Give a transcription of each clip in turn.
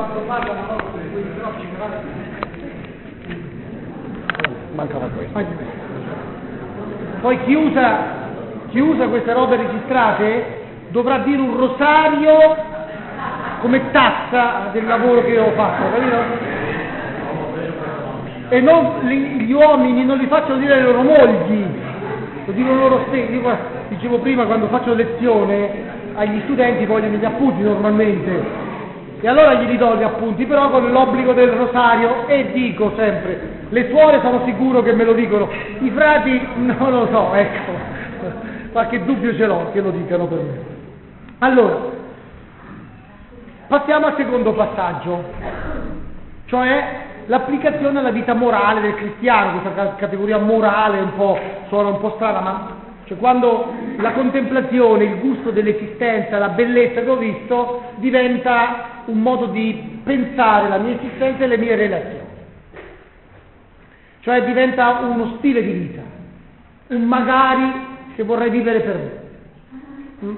quando parlano quei troppi mancava questo. Poi chi usa queste robe registrate dovrà dire un rosario come tazza del lavoro che ho fatto, capito? E non gli uomini non li facciano dire alle loro mogli, lo dicono loro stessi. Io dicevo prima, quando faccio lezione agli studenti vogliono gli appunti normalmente, e allora gli do gli appunti, però con l'obbligo del rosario, e dico sempre, le suore sono sicuro che me lo dicono, i frati non lo so, ecco, qualche dubbio ce l'ho che lo dicano per me. Allora, passiamo al secondo passaggio, cioè l'applicazione alla vita morale del cristiano. Questa categoria morale suona un po' strana, ma cioè quando la contemplazione, il gusto dell'esistenza, la bellezza che ho visto diventa un modo di pensare la mia esistenza e le mie relazioni, cioè diventa uno stile di vita, un magari che vorrei vivere per me.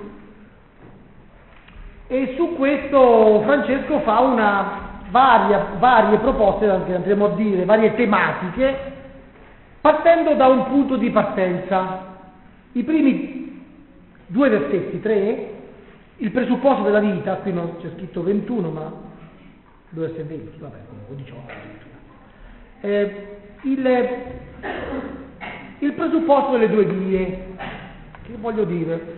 E su questo Francesco fa varie proposte, che andremo a dire, varie tematiche, partendo da un punto di partenza. I primi 2 versetti, 3, il presupposto della vita, qui non c'è scritto 21, ma dove essere 20, vabbè, o 18. Il presupposto delle 2 vie, che voglio dire,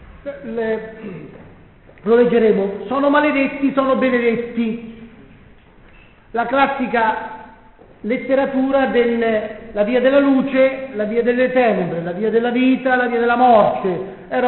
lo leggeremo, sono maledetti, sono benedetti. La classica letteratura della via della luce, la via delle tenebre, la via della vita, la via della morte. Era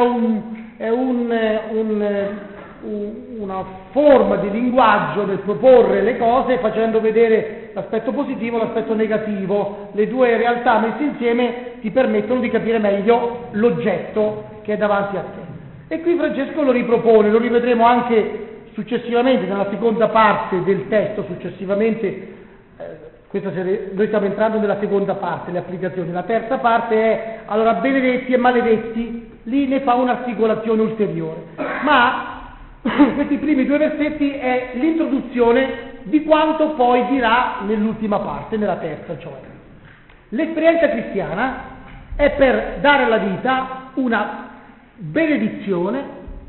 una forma di linguaggio nel proporre le cose facendo vedere l'aspetto positivo e l'aspetto negativo. Le 2 realtà messe insieme ti permettono di capire meglio l'oggetto che è davanti a te. E qui Francesco lo ripropone, lo rivedremo anche successivamente nella seconda parte del testo. Successivamente noi stiamo entrando nella seconda parte, le applicazioni. La terza parte è, allora, benedetti e maledetti, lì ne fa un'articolazione ulteriore, ma questi primi 2 versetti è l'introduzione di quanto poi dirà nell'ultima parte, nella terza. Cioè l'esperienza cristiana è per dare alla vita una benedizione,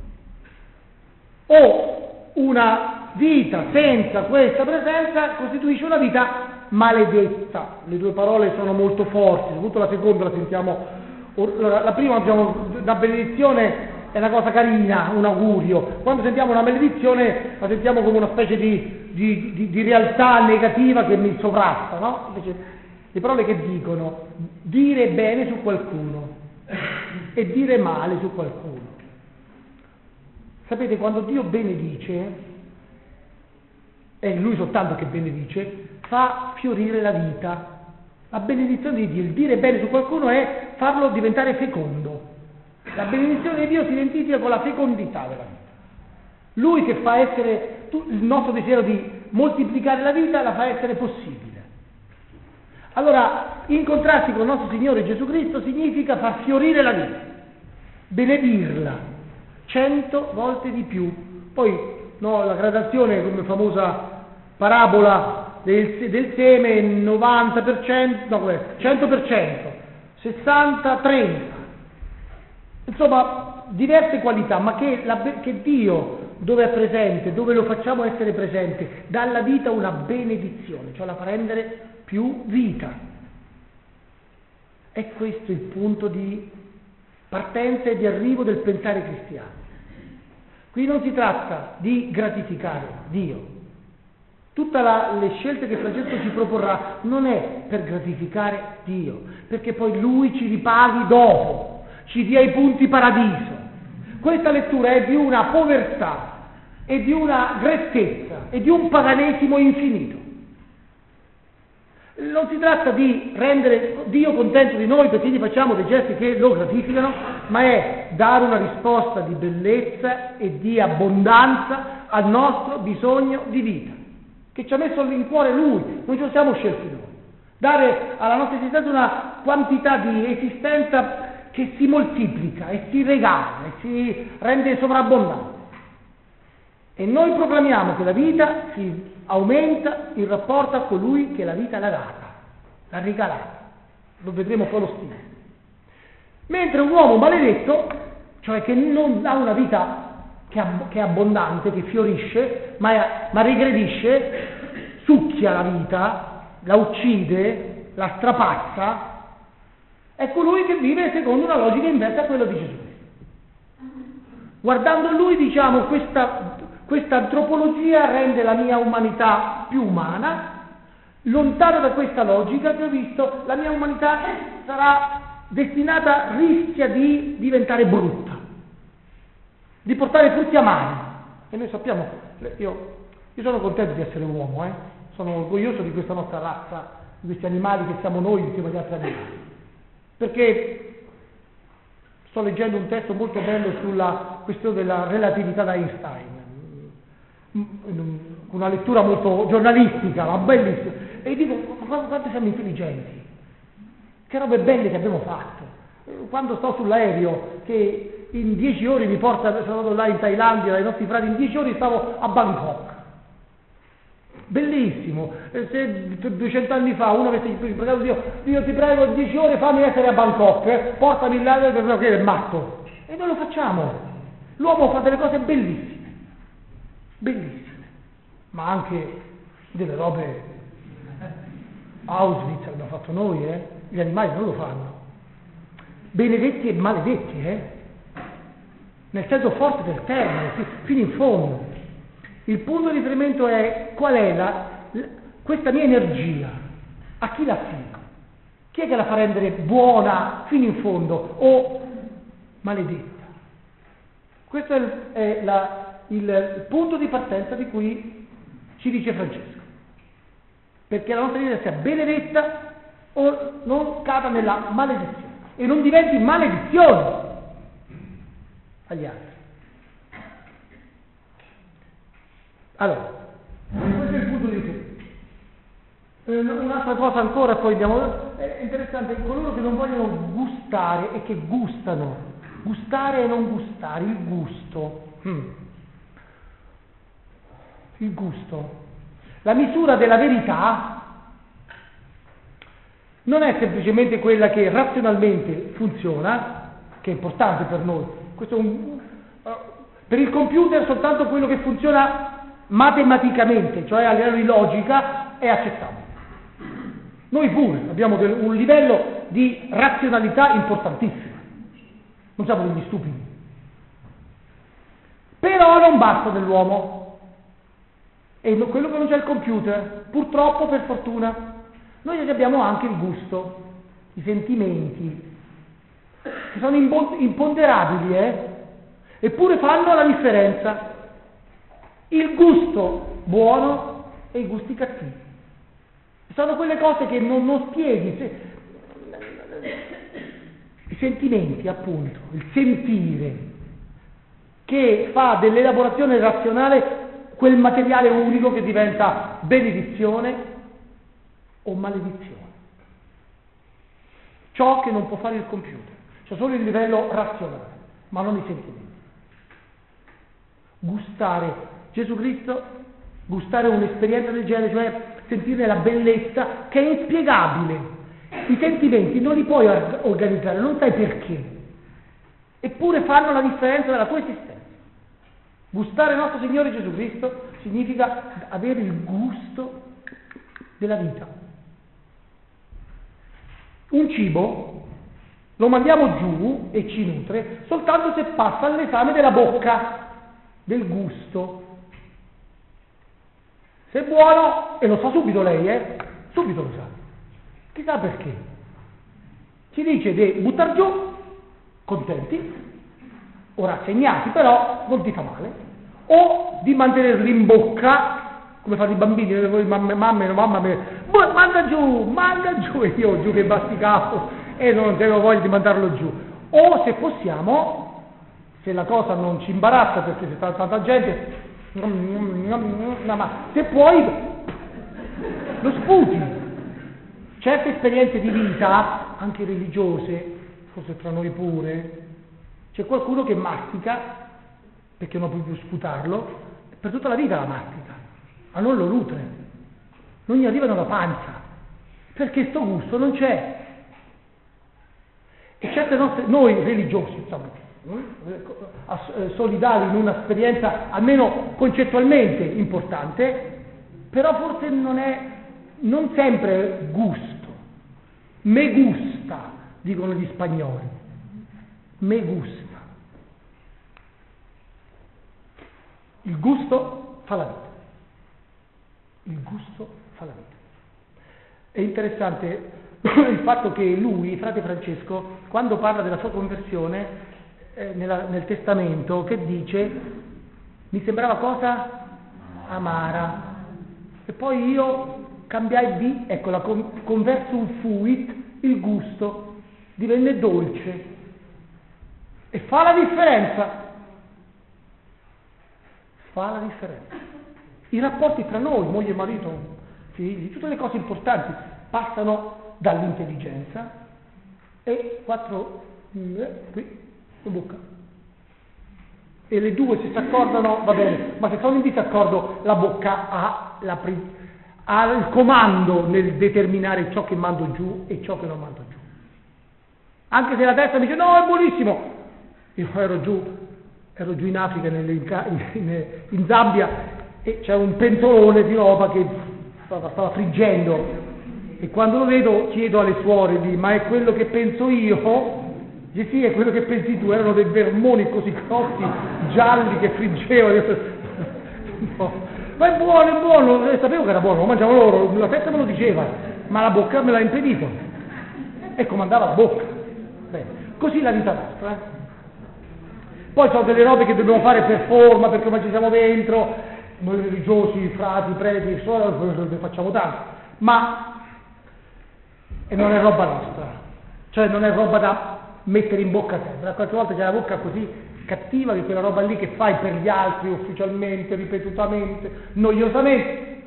o una vita senza questa presenza costituisce una vita maledetta. Le 2 parole sono molto forti, soprattutto la seconda la sentiamo. La prima, diciamo, la benedizione è una cosa carina, un augurio. Quando sentiamo una maledizione la sentiamo come una specie di realtà negativa che mi sovrasta, no? Invece le parole che dicono dire bene su qualcuno e dire male su qualcuno. Sapete, quando Dio benedice, è Lui soltanto che benedice, fa fiorire la vita. La benedizione di Dio, il dire bene su qualcuno, è farlo diventare fecondo. La benedizione di Dio si identifica con la fecondità della vita. Lui che fa essere il nostro desiderio di moltiplicare la vita, la fa essere possibile. Allora, incontrarsi con il nostro Signore Gesù Cristo significa far fiorire la vita, benedirla 100 volte di più. Poi la gradazione, come famosa parabola del seme, 90%, 100%, 60-30, insomma diverse qualità, ma che Dio, dove è presente, dove lo facciamo essere presente, dà alla vita una benedizione, cioè la fa rendere più vita. È questo il punto di partenza e di arrivo del pensare cristiano. Qui non si tratta di gratificare Dio. Tutte le scelte che Francesco ci proporrà non è per gratificare Dio, perché poi Lui ci ripaghi dopo, ci dia i punti paradiso. Questa lettura è di una povertà e di una grettezza e di un paganesimo infinito. Non si tratta di rendere Dio contento di noi perché gli facciamo dei gesti che lo gratificano, ma è dare una risposta di bellezza e di abbondanza al nostro bisogno di vita, che ci ha messo in cuore Lui, non ce lo siamo scelti noi. Dare alla nostra esistenza una quantità di esistenza che si moltiplica e si regala e si rende sovrabbondante. E noi proclamiamo che la vita si aumenta in rapporto a colui che la vita l'ha data, l'ha regalata. Lo vedremo poi lo stile. Mentre un uomo maledetto, cioè che non ha una vita che è abbondante, che fiorisce, ma regredisce, succhia la vita, la uccide, la strapazza, è colui che vive secondo una logica inversa a quella di Gesù. Guardando lui, diciamo, questa antropologia rende la mia umanità più umana. Lontano da questa logica che ho visto, la mia umanità sarà destinata, rischia di diventare brutta, di portare frutti amari. E noi sappiamo, io sono contento di essere uomo, sono orgoglioso di questa nostra razza, di questi animali che siamo noi insieme agli altri animali, perché sto leggendo un testo molto bello sulla questione della relatività da Einstein, una lettura molto giornalistica, ma bellissima, e dico, quanto siamo intelligenti, che robe belle che abbiamo fatto. Quando sto sull'aereo che in 10 ore mi porta, sono andato là in Thailandia dai nostri frati, in 10 ore stavo a Bangkok, bellissimo. Se 200 anni fa uno avesse pregato Dio ti prego 10 ore fammi essere a Bangkok, portami là, che è matto, e noi lo facciamo. L'uomo fa delle cose bellissime, ma anche delle robe. Auschwitz l'abbiamo fatto noi, gli animali non lo fanno. Benedetti e maledetti, nel senso forte del termine, fino in fondo. Il punto di riferimento è qual è questa mia energia, a chi la fido? Chi è che la fa rendere buona fino in fondo o maledetta? Questo è il punto di partenza di cui ci dice Francesco. Perché la nostra vita sia benedetta o non cada nella maledizione e non diventi maledizione agli altri. Allora, questo è il punto di riferimento. Un'altra cosa ancora, poi andiamo. È interessante, coloro che non vogliono gustare e che gustano, gustare e non gustare, il gusto. Il gusto. La misura della verità non è semplicemente quella che razionalmente funziona, che è importante per noi. Questo è per il computer soltanto quello che funziona matematicamente, cioè a livello di logica, è accettabile. Noi pure abbiamo un livello di razionalità importantissimo, non siamo degli stupidi. Però non basta dell'uomo. E quello che non c'è il computer, purtroppo, per fortuna, noi abbiamo anche il gusto, i sentimenti, che sono imponderabili, eppure fanno la differenza. Il gusto buono e i gusti cattivi. Sono quelle cose che non spieghi. I sentimenti, appunto, il sentire, che fa dell'elaborazione razionale quel materiale unico che diventa benedizione o maledizione. Ciò che non può fare il computer, cioè solo il livello razionale, ma non i sentimenti. Gustare Gesù Cristo, gustare un'esperienza del genere, cioè sentirne la bellezza, che è inspiegabile. I sentimenti non li puoi organizzare, non sai perché, eppure fanno la differenza della tua esistenza. Gustare il nostro Signore Gesù Cristo significa avere il gusto della vita. Un cibo lo mandiamo giù e ci nutre soltanto se passa all'esame della bocca, del gusto. Se è buono, e lo sa subito lei, subito lo sa. Chissà perché. Ci dice di buttar giù, contenti, o rassegnati, però non ti fa male, o di mantenerli in bocca, come fanno i bambini, mamma manda giù, e io giù che basticavo e non avevo voglia di mandarlo giù. O se possiamo, se la cosa non ci imbarazza perché c'è tanta gente, ma se puoi lo sputi. Certe esperienze di vita, anche religiose, forse tra noi pure, c'è qualcuno che mastica perché non può più sputarlo, per tutta la vita la mastica, ma non lo nutre, non gli arriva nella pancia, perché sto gusto non c'è. E certe nostre, noi religiosi, insomma, solidali in un'esperienza almeno concettualmente importante, però forse non sempre gusto, me gusta, dicono gli spagnoli, me gusta. Il gusto fa la vita. Il gusto fa la vita. È interessante il fatto che lui, frate Francesco, quando parla della sua conversione nel testamento, che dice, mi sembrava cosa? Amara. E poi io cambiai di, ecco, la conversum fuit, il gusto, divenne dolce. E fa la differenza. Fa la differenza. I rapporti tra noi, moglie e marito, figli, tutte le cose importanti passano dall'intelligenza e qui in bocca. E le due se si accordano, va bene, ma se sono in disaccordo la bocca ha il comando nel determinare ciò che mando giù e ciò che non mando giù. Anche se la testa mi dice no, è buonissimo. Io ero giù in Africa, in Zambia, e c'è un pentolone di roba che stava friggendo, e quando lo vedo chiedo alle suore lì, ma è quello che penso io? Dice sì, è quello che pensi tu. Erano dei vermoni così grossi, gialli, che friggevano. No. Ma è buono, sapevo che era buono, lo mangiavano loro, la testa me lo diceva, ma la bocca me l'ha impedito, e comandava la bocca. Bene. Così la vita nostra. Poi sono delle robe che dobbiamo fare per forma, perché ormai ci siamo dentro, noi religiosi, frati, preti, ne facciamo tanto, ma e non è roba nostra, cioè non è roba da mettere in bocca sempre. Qualche volta c'è la bocca così cattiva che quella roba lì che fai per gli altri ufficialmente, ripetutamente, noiosamente.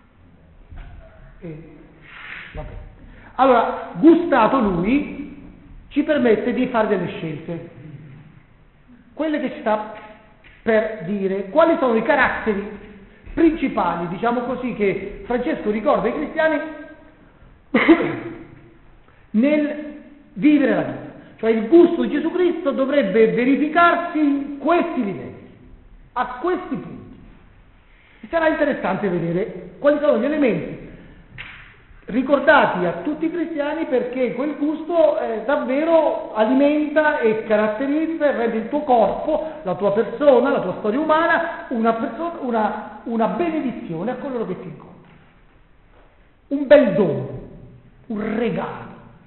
Vabbè. Allora, gustato lui, ci permette di fare delle scelte, quelle che ci sta per dire, quali sono i caratteri principali, diciamo così, che Francesco ricorda ai cristiani nel vivere la vita. Cioè il gusto di Gesù Cristo dovrebbe verificarsi in questi livelli, a questi punti. E sarà interessante vedere quali sono gli elementi ricordati a tutti i cristiani, perché quel gusto davvero alimenta e caratterizza e rende il tuo corpo, la tua persona, la tua storia umana, una benedizione a coloro che ti incontrano. Un bel dono, un regalo.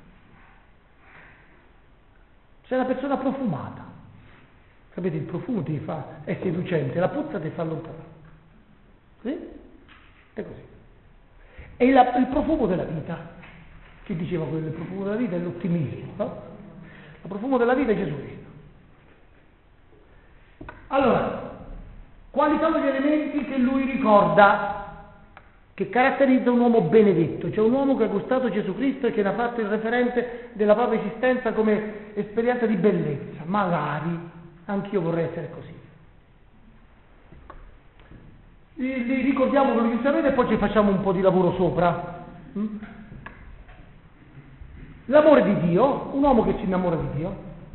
Sei una persona profumata. Sapete, il profumo è seducente, la puzza ti fa allontanare. Sì? È così. E il profumo della vita. Chi diceva quello? Il profumo della vita è l'ottimismo, no? Il profumo della vita è Gesù Cristo. Allora, quali sono gli elementi che lui ricorda, che caratterizza un uomo benedetto, cioè un uomo che ha gustato Gesù Cristo e che ne ha fatto il referente della propria esistenza come esperienza di bellezza? Magari anch'io vorrei essere così. Li ricordiamo velocemente e poi ci facciamo un po' di lavoro sopra. L'amore di Dio, un uomo che si innamora di Dio,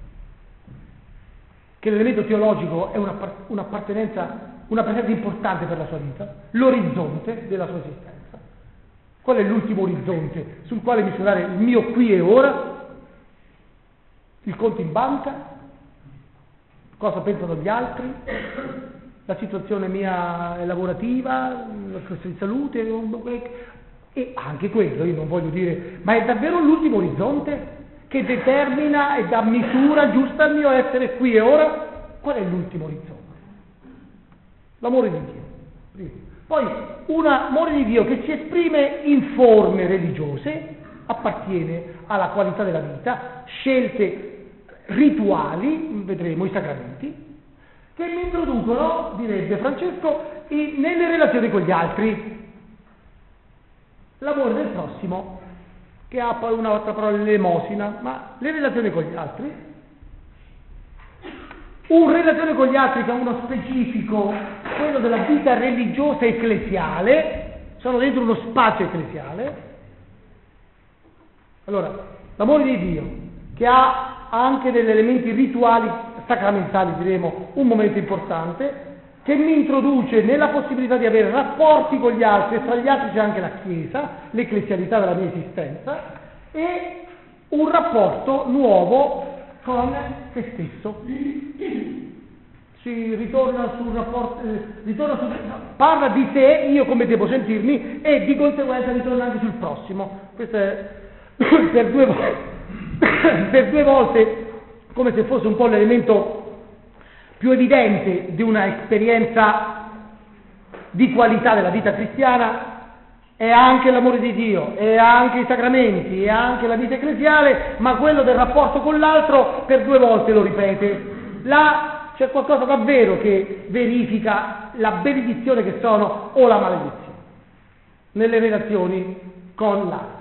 che l'elemento teologico è un'appartenenza, una presenza importante per la sua vita, l'orizzonte della sua esistenza. Qual è l'ultimo orizzonte sul quale misurare il mio qui e ora? Il conto in banca? Cosa pensano gli altri? La situazione mia lavorativa, la questione di salute, e anche quello, io non voglio dire, ma è davvero l'ultimo orizzonte che determina e dà misura giusta al mio essere qui e ora? Qual è l'ultimo orizzonte? L'amore di Dio. Poi un amore di Dio che si esprime in forme religiose, appartiene alla qualità della vita, scelte rituali, vedremo i sacramenti, che mi introducono, direbbe Francesco, nelle relazioni con gli altri. L'amore del prossimo, che ha poi un'altra parola, l'elemosina, ma le relazioni con gli altri. Un relazione con gli altri che ha uno specifico quello della vita religiosa ecclesiale, sono dentro uno spazio ecclesiale. Allora, l'amore di Dio, che ha anche degli elementi rituali, sacramentali diremo, un momento importante, che mi introduce nella possibilità di avere rapporti con gli altri, e tra gli altri c'è anche la Chiesa, l'ecclesialità della mia esistenza, e un rapporto nuovo con se stesso. Si ritorna sul rapporto, parla di sé, io come devo sentirmi, e di conseguenza ritorna anche sul prossimo. Questo è per due volte, come se fosse un po' l'elemento più evidente di una esperienza di qualità della vita cristiana, è anche l'amore di Dio, è anche i sacramenti, è anche la vita ecclesiale, ma quello del rapporto con l'altro per 2 volte lo ripete. Là c'è qualcosa davvero che verifica la benedizione che sono o la maledizione nelle relazioni con l'altro.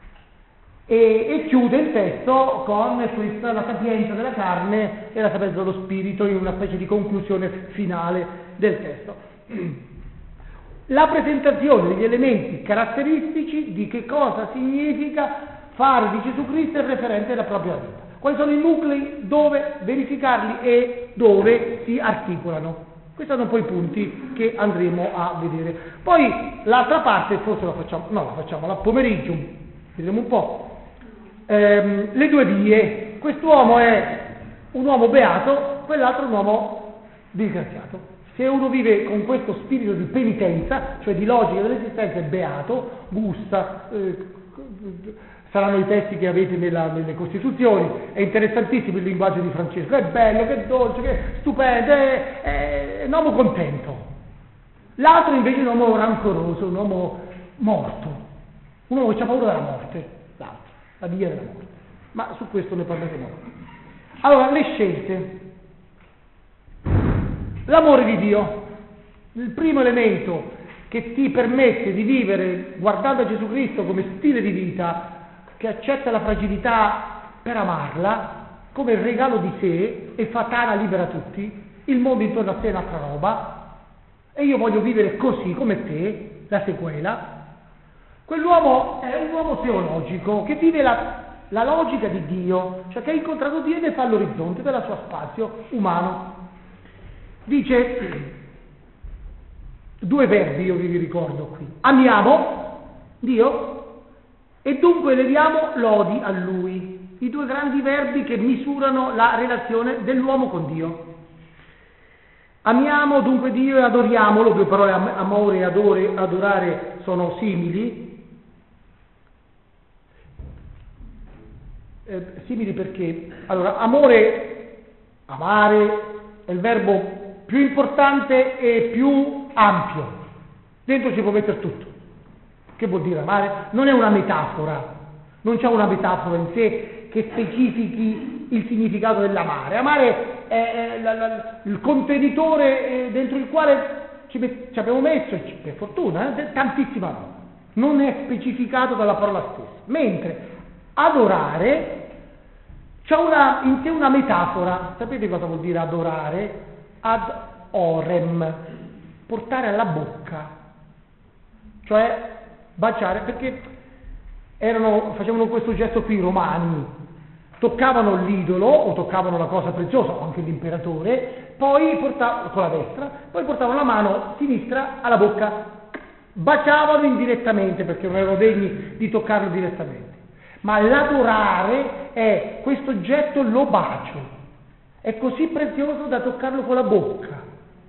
E chiude il testo con questa, la sapienza della carne e la sapienza dello spirito, in una specie di conclusione finale del testo. La presentazione degli elementi caratteristici di che cosa significa fare di Gesù Cristo il referente della propria vita. Quali sono i nuclei, dove verificarli e dove si articolano. Questi sono poi i punti che andremo a vedere. Poi l'altra parte forse la facciamo al pomeriggio, vedremo un po'. Le 2 vie, quest'uomo è un uomo beato, quell'altro è un uomo disgraziato. Se uno vive con questo spirito di penitenza, cioè di logica dell'esistenza, è beato, gusta, saranno i testi che avete nelle Costituzioni, è interessantissimo il linguaggio di Francesco, è bello, che dolce, che stupendo, è un uomo contento. L'altro invece è un uomo rancoroso, un uomo morto, un uomo che ha paura della morte, l'altro. La via della morte, ma su questo ne parleremo. Allora, le scelte. L'amore di Dio, il primo elemento che ti permette di vivere guardando a Gesù Cristo come stile di vita, che accetta la fragilità per amarla come il regalo di sé e fa tana libera tutti, il mondo intorno a sé è un'altra roba e io voglio vivere così come te, la sequela. Quell'uomo è un uomo teologico che vive la logica di Dio, cioè che ha incontrato Dio e ne fa l'orizzonte del suo spazio umano. Dice 2 verbi, io vi ricordo qui: amiamo Dio e dunque leviamo lodi a Lui, i 2 grandi verbi che misurano la relazione dell'uomo con Dio. Amiamo dunque Dio e adoriamolo, 2 parole, amore e adorare sono simili. Simili perché? Allora, amare è il verbo più importante e più ampio. Dentro ci può mettere tutto. Che vuol dire amare? Non è una metafora, non c'è una metafora in sé che specifichi il significato dell'amare. Amare è il contenitore dentro il quale ci abbiamo messo, per fortuna, tantissima roba. Non è specificato dalla parola stessa. Mentre adorare c'è in sé una metafora. Sapete cosa vuol dire adorare? Ad orem, portare alla bocca, cioè baciare, perché facevano questo gesto qui i romani, toccavano l'idolo o toccavano la cosa preziosa, o anche l'imperatore, poi portavano con la destra, poi portavano la mano sinistra alla bocca, baciavano indirettamente perché non erano degni di toccarlo direttamente. Ma l'adorare è questo oggetto, lo bacio, è così prezioso da toccarlo con la bocca,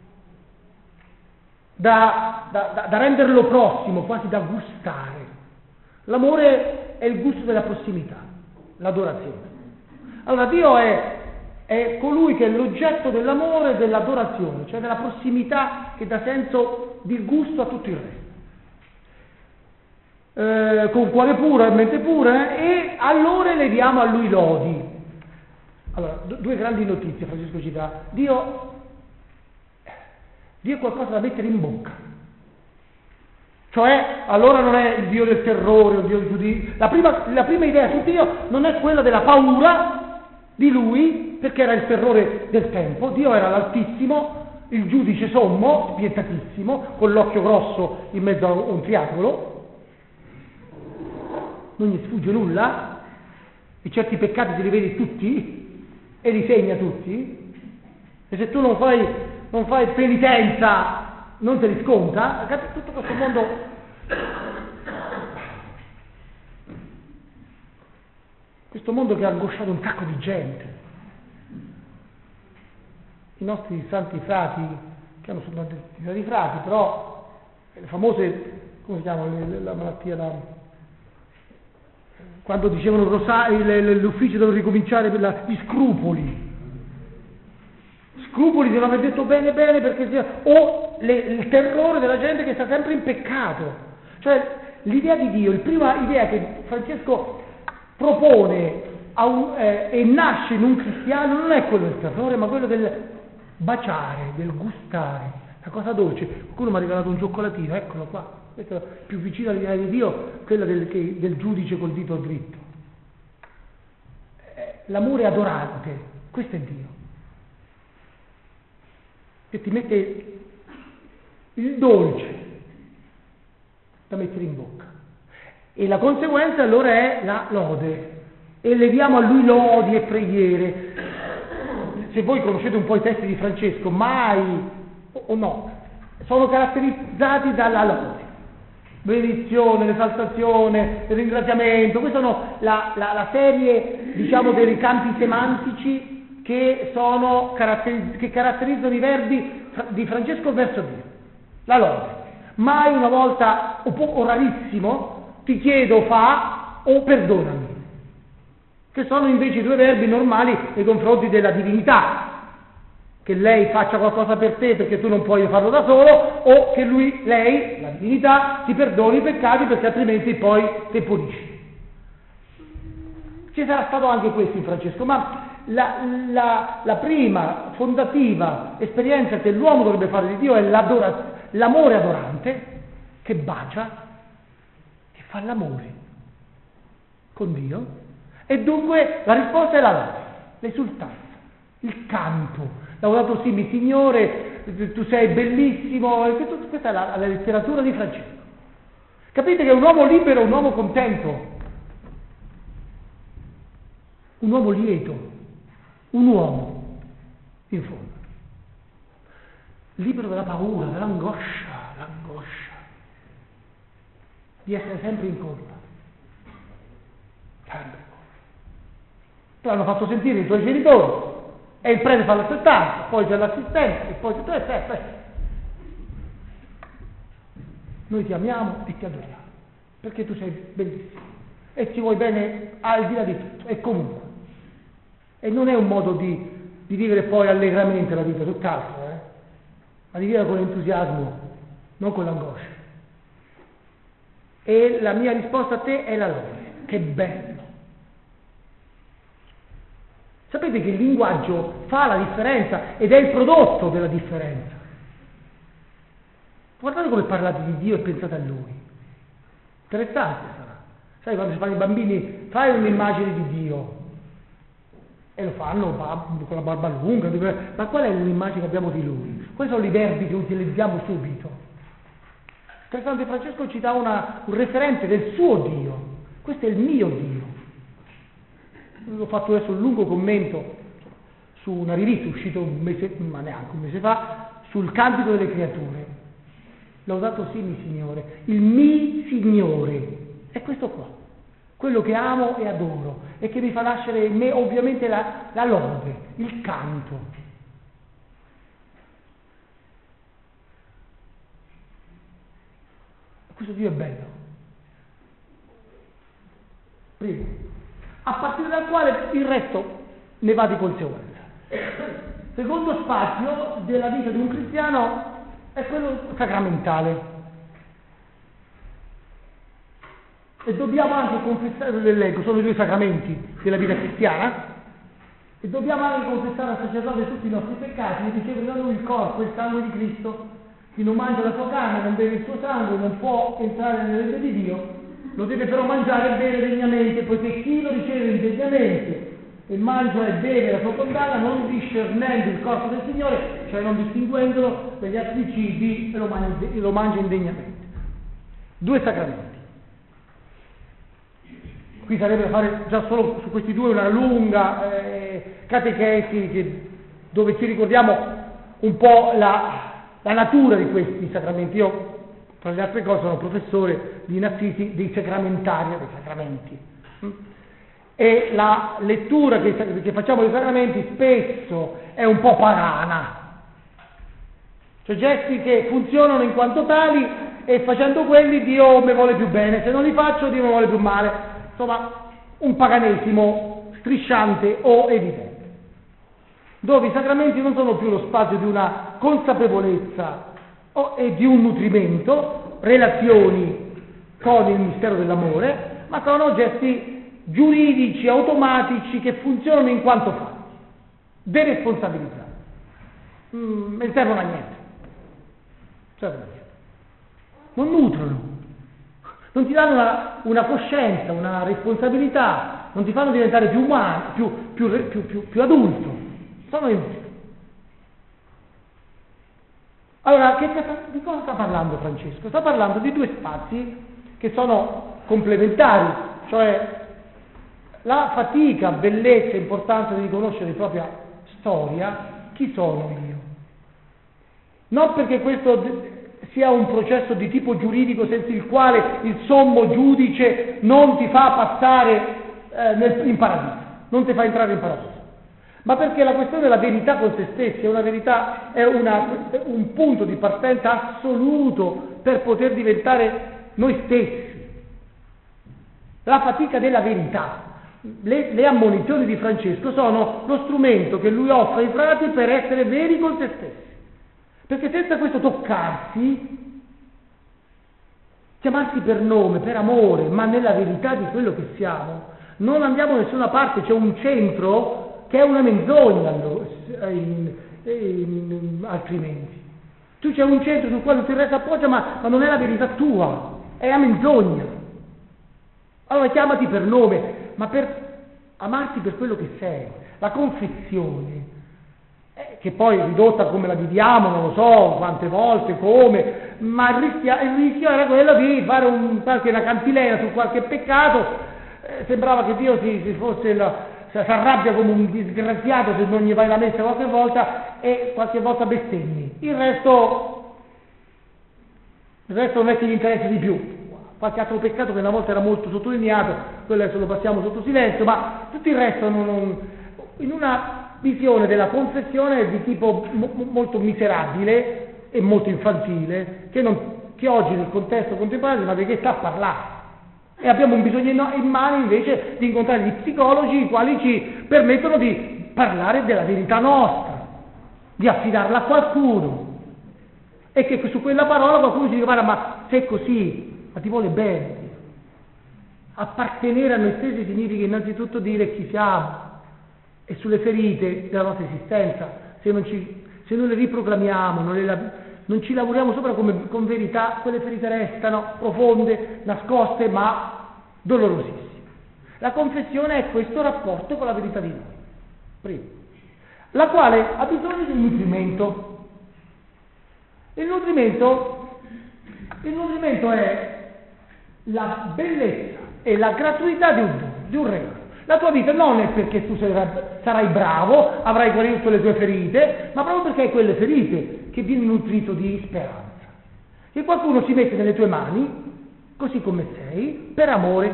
da renderlo prossimo, quasi da gustare. L'amore è il gusto della prossimità, l'adorazione. Allora Dio è colui che è l'oggetto dell'amore e dell'adorazione, cioè della prossimità che dà senso di gusto a tutto il resto. Con cuore puro e mente pura, e allora leviamo a Lui lodi. Allora, 2 grandi notizie Francesco ci dà. Dio è qualcosa da mettere in bocca, cioè allora non è il Dio del terrore o il Dio del giudizio. La prima idea su Dio non è quella della paura di Lui, perché era il terrore del tempo. Dio era l'Altissimo, il giudice sommo, spietatissimo, con l'occhio grosso in mezzo a un triangolo, non gli sfugge nulla, e certi peccati te li vedi tutti e li segna tutti, e se tu non fai penitenza non te li sconta. Tutto questo mondo che ha angosciato un sacco di gente. I nostri santi frati, che hanno sono stati frati, però le famose, come si chiama, la malattia, quando dicevano l'ufficio deve ricominciare per gli scrupoli devono aver detto bene perché o il terrore della gente che sta sempre in peccato. Cioè l'idea di Dio, la prima idea che Francesco propone e nasce in un cristiano non è quello del terrore, ma quello del baciare, del gustare, la cosa dolce. Qualcuno mi ha regalato un cioccolatino, eccolo qua, questo è più vicino all'idea di Dio, quella del giudice col dito dritto. L'amore adorante, questo è Dio, che ti mette il dolce da mettere in bocca, e la conseguenza allora è la lode, e leviamo a lui lodi e preghiere. Se voi conoscete un po' i testi di Francesco, mai o no, sono caratterizzati dalla lode, benedizione, l'esaltazione, il ringraziamento. Questa sono la serie, diciamo, dei campi semantici che caratterizzano i verbi di Francesco verso Dio. La lode, mai una volta, o rarissimo, ti chiedo fa o perdonami, che sono invece i due verbi normali nei confronti della divinità, che lei faccia qualcosa per te perché tu non puoi farlo da solo, o che lei, la divinità, ti perdoni i peccati perché altrimenti poi ti punisci. Ci sarà stato anche questo in Francesco, ma la prima fondativa esperienza che l'uomo dovrebbe fare di Dio è l'amore adorante, che bacia, che fa l'amore con Dio, e dunque la risposta è la lode, l'esultanza, il canto. Laudato sia il Signore, tu sei bellissimo. Questa è la letteratura di Francesco. Capite che un uomo libero è un uomo contento, un uomo lieto, un uomo, in fondo, libero dalla paura, dall'angoscia, di essere sempre in colpa. Te l'hanno fatto sentire i tuoi genitori, e il prete fa l'aspettanza, poi c'è l'assistente, e poi noi ti amiamo e ti adoriamo, perché tu sei bellissimo, e ci vuoi bene al di là di tutto, e comunque. E non è un modo di vivere poi allegramente la vita, tutt'altro, ma di vivere con entusiasmo, non con l'angoscia. E la mia risposta a te è la lode. Che bello! Sapete che il linguaggio fa la differenza ed è il prodotto della differenza. Guardate come parlate di Dio e pensate a Lui. Interessante sarà. Sai, quando si fanno i bambini, fai un'immagine di Dio. E lo fanno con la barba lunga. Ma qual è l'immagine che abbiamo di Lui? Quali sono i verbi che utilizziamo subito? Interessante, Francesco ci dà un referente del suo Dio. Questo è il mio Dio. Ho fatto adesso un lungo commento su una rivista uscita ma neanche un mese fa, sul Cantico delle Creature. Laudato sia il Signore. Il mi Signore è questo qua, quello che amo e adoro e che mi fa nascere in me ovviamente la lode, il canto. Questo Dio è bello. Primo. A partire dal quale il resto ne va di conseguenza. Secondo spazio della vita di un cristiano è quello sacramentale. E dobbiamo anche confessare, sono i due sacramenti della vita cristiana, e dobbiamo anche confessare al sacerdote tutti i nostri peccati e ricevere da lui il corpo e il sangue di Cristo. Chi non mangia la sua carne, non beve il suo sangue, non può entrare nel regno di Dio. Lo deve però mangiare e bere degnamente, poiché chi lo riceve indegnamente e mangia e beve la sua condanna non discernendo il corpo del Signore, cioè non distinguendolo dagli altri cibi, e lo mangia indegnamente. 2 sacramenti. Qui sarebbe da fare già solo su questi 2 una lunga catechesi dove ci ricordiamo un po' la natura di questi sacramenti. Io, tra le altre cose, sono professore di Assisi dei sacramentari, dei sacramenti. E la lettura che facciamo dei sacramenti spesso è un po' pagana. Cioè gesti che funzionano in quanto tali e facendo quelli Dio mi vuole più bene, se non li faccio Dio mi vuole più male. Insomma, un paganesimo strisciante o evidente, dove i sacramenti non sono più lo spazio di una consapevolezza e di un nutrimento, relazioni con il mistero dell'amore, ma sono gesti giuridici, automatici, che funzionano in quanto fatti, deresponsabilizzati. Non servono a niente. Non nutrono, non ti danno una coscienza, una responsabilità, non ti fanno diventare più umano, più adulto. Sono inutili. Allora, di cosa sta parlando Francesco? Sta parlando di 2 spazi che sono complementari, cioè la fatica, bellezza e importanza di conoscere la propria storia. Chi sono io? Non perché questo sia un processo di tipo giuridico senza il quale il sommo giudice non ti fa passare in paradiso, non ti fa entrare in paradiso, ma perché la questione della verità con se stessi è un punto di partenza assoluto per poter diventare noi stessi. La fatica della verità. Le ammonizioni di Francesco sono lo strumento che lui offre ai frati per essere veri con se stessi. Perché senza questo toccarsi, chiamarsi per nome, per amore, ma nella verità di quello che siamo, non andiamo da nessuna parte. C'è un centro che è una menzogna altrimenti. Tu c'è un centro sul quale tutto il resto appoggia, ma non è la verità tua, è la menzogna. Allora chiamati per nome, ma per amarti per quello che sei. La confessione, che poi ridotta come la viviamo, non lo so quante volte, come, ma il rischio era quello di fare una cantilena su qualche peccato. Sembrava che Dio si arrabbia come un disgraziato se non gli vai la messa qualche volta e qualche volta bestemmi. Il resto non è che gli interessa di più. Qualche altro peccato che una volta era molto sottolineato, quello adesso lo passiamo sotto silenzio, ma tutto il resto in una visione della confessione di tipo molto miserabile e molto infantile, che oggi nel contesto contemporaneo ma perché sta a parlare. E abbiamo un bisogno in mano invece di incontrare gli psicologi, i quali ci permettono di parlare della verità nostra, di affidarla a qualcuno, e che su quella parola qualcuno ci dice: guarda, ma se è così, ma ti vuole bene. Appartenere a noi stessi significa innanzitutto dire chi siamo, e sulle ferite della nostra esistenza, se non le riproclamiamo, non ci lavoriamo sopra con verità, quelle ferite restano profonde, nascoste, ma dolorosissime. La confessione è questo rapporto con la verità di noi, primo, la quale ha bisogno di un nutrimento. Il nutrimento è la bellezza e la gratuità di un regalo. La tua vita non è perché tu sarai bravo, avrai guarito le tue ferite, ma proprio perché hai quelle ferite che vieni nutrito di speranza. Che qualcuno si mette nelle tue mani, così come sei, per amore.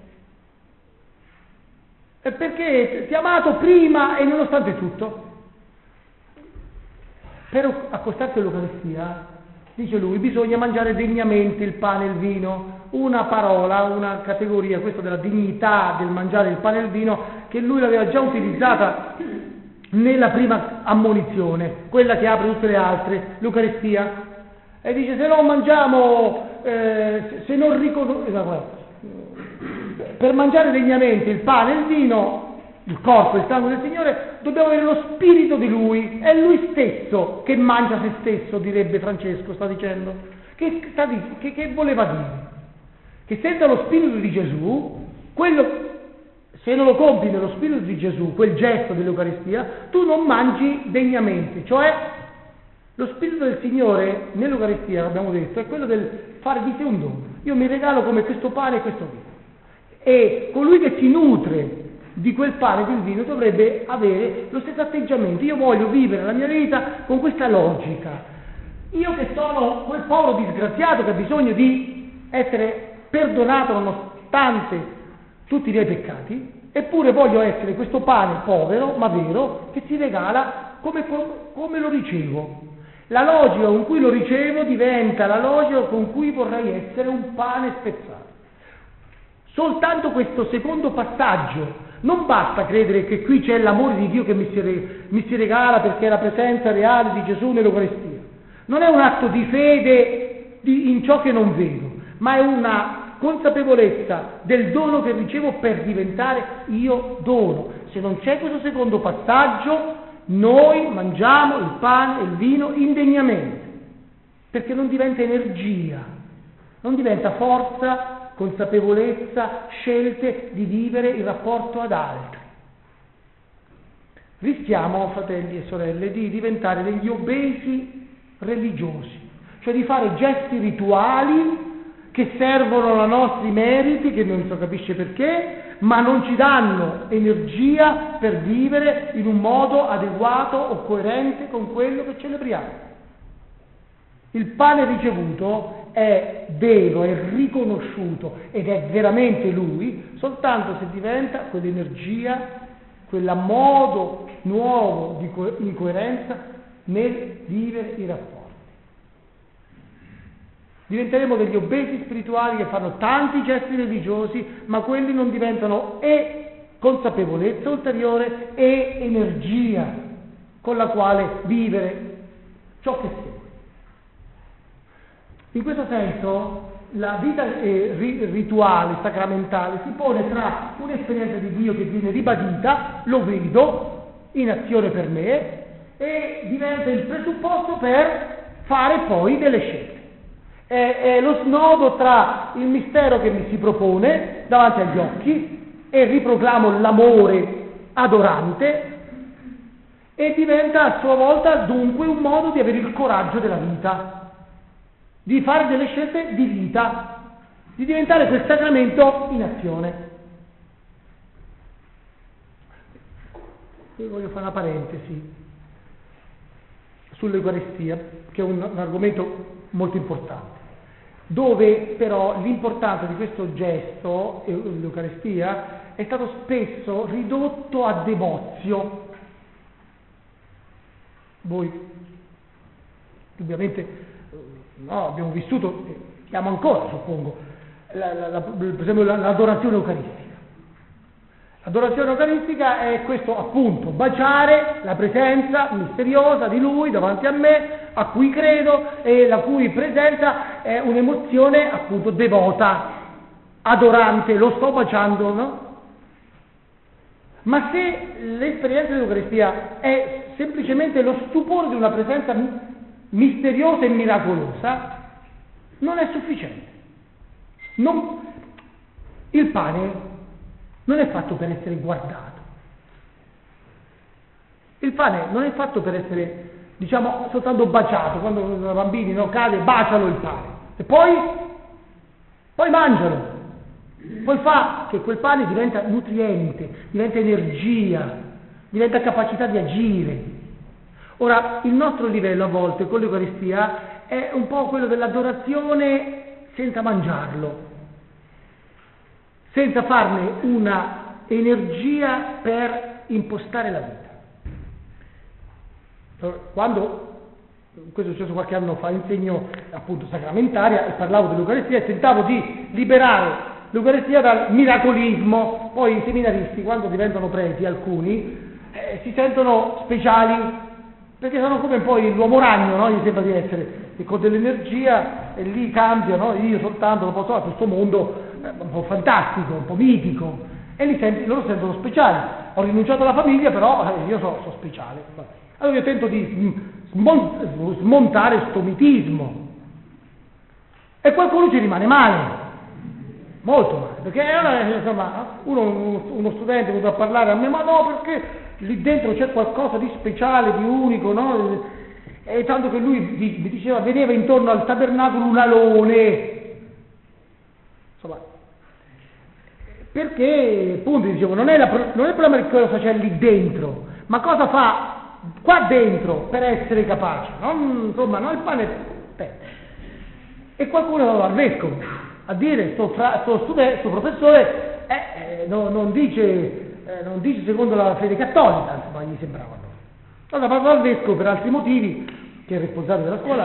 E perché ti ha amato prima e nonostante tutto. Per accostarsi all'Eucaristia, dice lui, bisogna mangiare degnamente il pane e il vino. Una parola, una categoria, questa della dignità del mangiare il pane e il vino, che lui l'aveva già utilizzata nella prima ammonizione, quella che apre tutte le altre, l'Eucaristia. E dice: se non mangiamo, se non riconosciamo, per mangiare degnamente il pane e il vino, il corpo e il sangue del Signore, dobbiamo avere lo spirito di Lui. È Lui stesso che mangia se stesso, direbbe Francesco, sta dicendo. Che voleva dire? Che senza lo spirito di Gesù, quello se non lo compi nello Spirito di Gesù, quel gesto dell'Eucaristia, tu non mangi degnamente, cioè lo Spirito del Signore nell'Eucaristia, abbiamo detto, è quello del fare di te un dono. Io mi regalo come questo pane e questo vino. E colui che si nutre di quel pane e del vino dovrebbe avere lo stesso atteggiamento. Io voglio vivere la mia vita con questa logica. Io che sono quel povero disgraziato che ha bisogno di essere perdonato nonostante tutti i miei peccati, eppure voglio essere questo pane povero ma vero che si regala come lo ricevo. La logica con cui lo ricevo diventa la logica con cui vorrei essere un pane spezzato. Soltanto questo secondo passaggio. Non basta credere che qui c'è l'amore di Dio che mi si regala perché è la presenza reale di Gesù nell'Eucaristia. Non è un atto di fede in ciò che non vedo, ma è una consapevolezza del dono che ricevo per diventare io dono. Se non c'è questo secondo passaggio, noi mangiamo il pane e il vino indegnamente, perché non diventa energia, non diventa forza, consapevolezza, scelte di vivere il rapporto ad altri. Rischiamo, fratelli e sorelle, di diventare degli obesi religiosi, cioè di fare gesti rituali che servono ai nostri meriti, che non si capisce perché, ma non ci danno energia per vivere in un modo adeguato o coerente con quello che celebriamo. Il pane ricevuto è vero, è riconosciuto ed è veramente Lui soltanto se diventa quell'energia, quel modo nuovo di coerenza nel vivere i rapporti. Diventeremo degli obesi spirituali che fanno tanti gesti religiosi, ma quelli non diventano consapevolezza ulteriore e energia con la quale vivere ciò che siamo. In questo senso la vita rituale, sacramentale, si pone tra un'esperienza di Dio che viene ribadita, lo vedo in azione per me, e diventa il presupposto per fare poi delle scelte. È lo snodo tra il mistero che mi si propone davanti agli occhi e riproclamo l'amore adorante e diventa a sua volta dunque un modo di avere il coraggio della vita, di fare delle scelte di vita, di diventare quel sacramento in azione. Qui voglio fare una parentesi sull'Eucaristia, che è un argomento molto importante, dove però l'importanza di questo gesto, l'Eucaristia, è stato spesso ridotto a devozio. Voi, ovviamente, no, abbiamo vissuto, siamo ancora, suppongo, per esempio l'adorazione eucaristica. L'adorazione eucaristica è questo appunto, baciare la presenza misteriosa di Lui davanti a me, a cui credo e la cui presenza è un'emozione appunto devota, adorante, lo sto baciando, no? Ma se l'esperienza dell'Eucaristia è semplicemente lo stupore di una presenza misteriosa e miracolosa, non è sufficiente. Il pane non è fatto per essere guardato. Il pane non è fatto per essere, diciamo, soltanto baciato. Quando i bambini cade, bacialo il pane. E poi mangialo. Poi fa che quel pane diventa nutriente, diventa energia, diventa capacità di agire. Ora, il nostro livello a volte con l'Eucaristia è un po' quello dell'adorazione senza mangiarlo, senza farne una energia per impostare la vita. Quando, questo è successo qualche anno fa, insegno appunto sacramentaria e parlavo dell'Eucaristia e tentavo di liberare l'Eucaristia dal miracolismo. Poi i seminaristi, quando diventano preti, alcuni, si sentono speciali, perché sono come poi l'uomo ragno, no? Gli sembra di essere, e con dell'energia, e lì cambiano, io soltanto lo posso fare, questo mondo un po' fantastico, un po' mitico, e loro sentono speciali. Ho rinunciato alla famiglia, però io sono speciale. Allora io tento di smontare sto mitismo, e qualcuno ci rimane male. molto male, perché allora, insomma, uno studente è venuto a parlare a me, ma no, perché lì dentro c'è qualcosa di speciale, di unico, no? E tanto che lui mi diceva, vedeva intorno al tabernacolo un alone, insomma, perché appunto dicevo, non è il problema di cosa c'è lì dentro, ma cosa fa qua dentro per essere capace, insomma, il pane. E qualcuno va al vescovo a dire, sto professore non dice secondo la fede cattolica, insomma, gli sembrava. Allora parla al vescovo per altri motivi, che è il responsabile della scuola,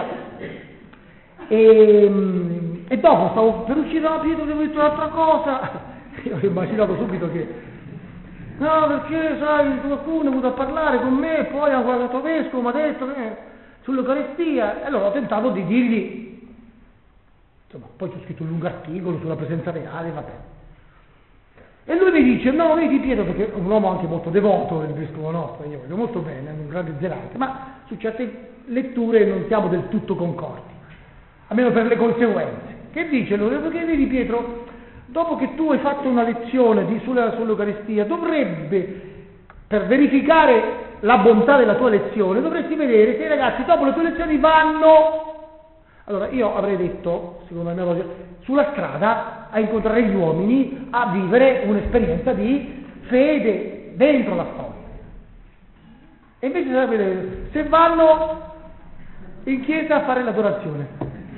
e dopo stavo per uscire, no, Pietro, devo dire un'altra cosa. Io ho immaginato subito che, no, perché sai, qualcuno è venuto a parlare con me, poi ha guardato il vescovo, mi ha detto sull'Eucaristia, e allora ho tentato di dirgli, insomma, poi ci ho scritto un lungo articolo sulla presenza reale, vabbè. E lui mi dice, no, vedi Pietro, perché è un uomo anche molto devoto, il vescovo nostro, io voglio molto bene, è un grande zelante, ma su certe letture non siamo del tutto concordi, almeno per le conseguenze. Che dice lui? Perché vedi Pietro, dopo che tu hai fatto una lezione sull'Eucaristia, dovrebbe, per verificare la bontà della tua lezione, dovresti vedere se i ragazzi dopo le tue lezioni vanno. Allora io avrei detto, secondo la mia logica, sulla strada a incontrare gli uomini, a vivere un'esperienza di fede dentro la storia. E invece sapete, se vanno in chiesa a fare l'adorazione.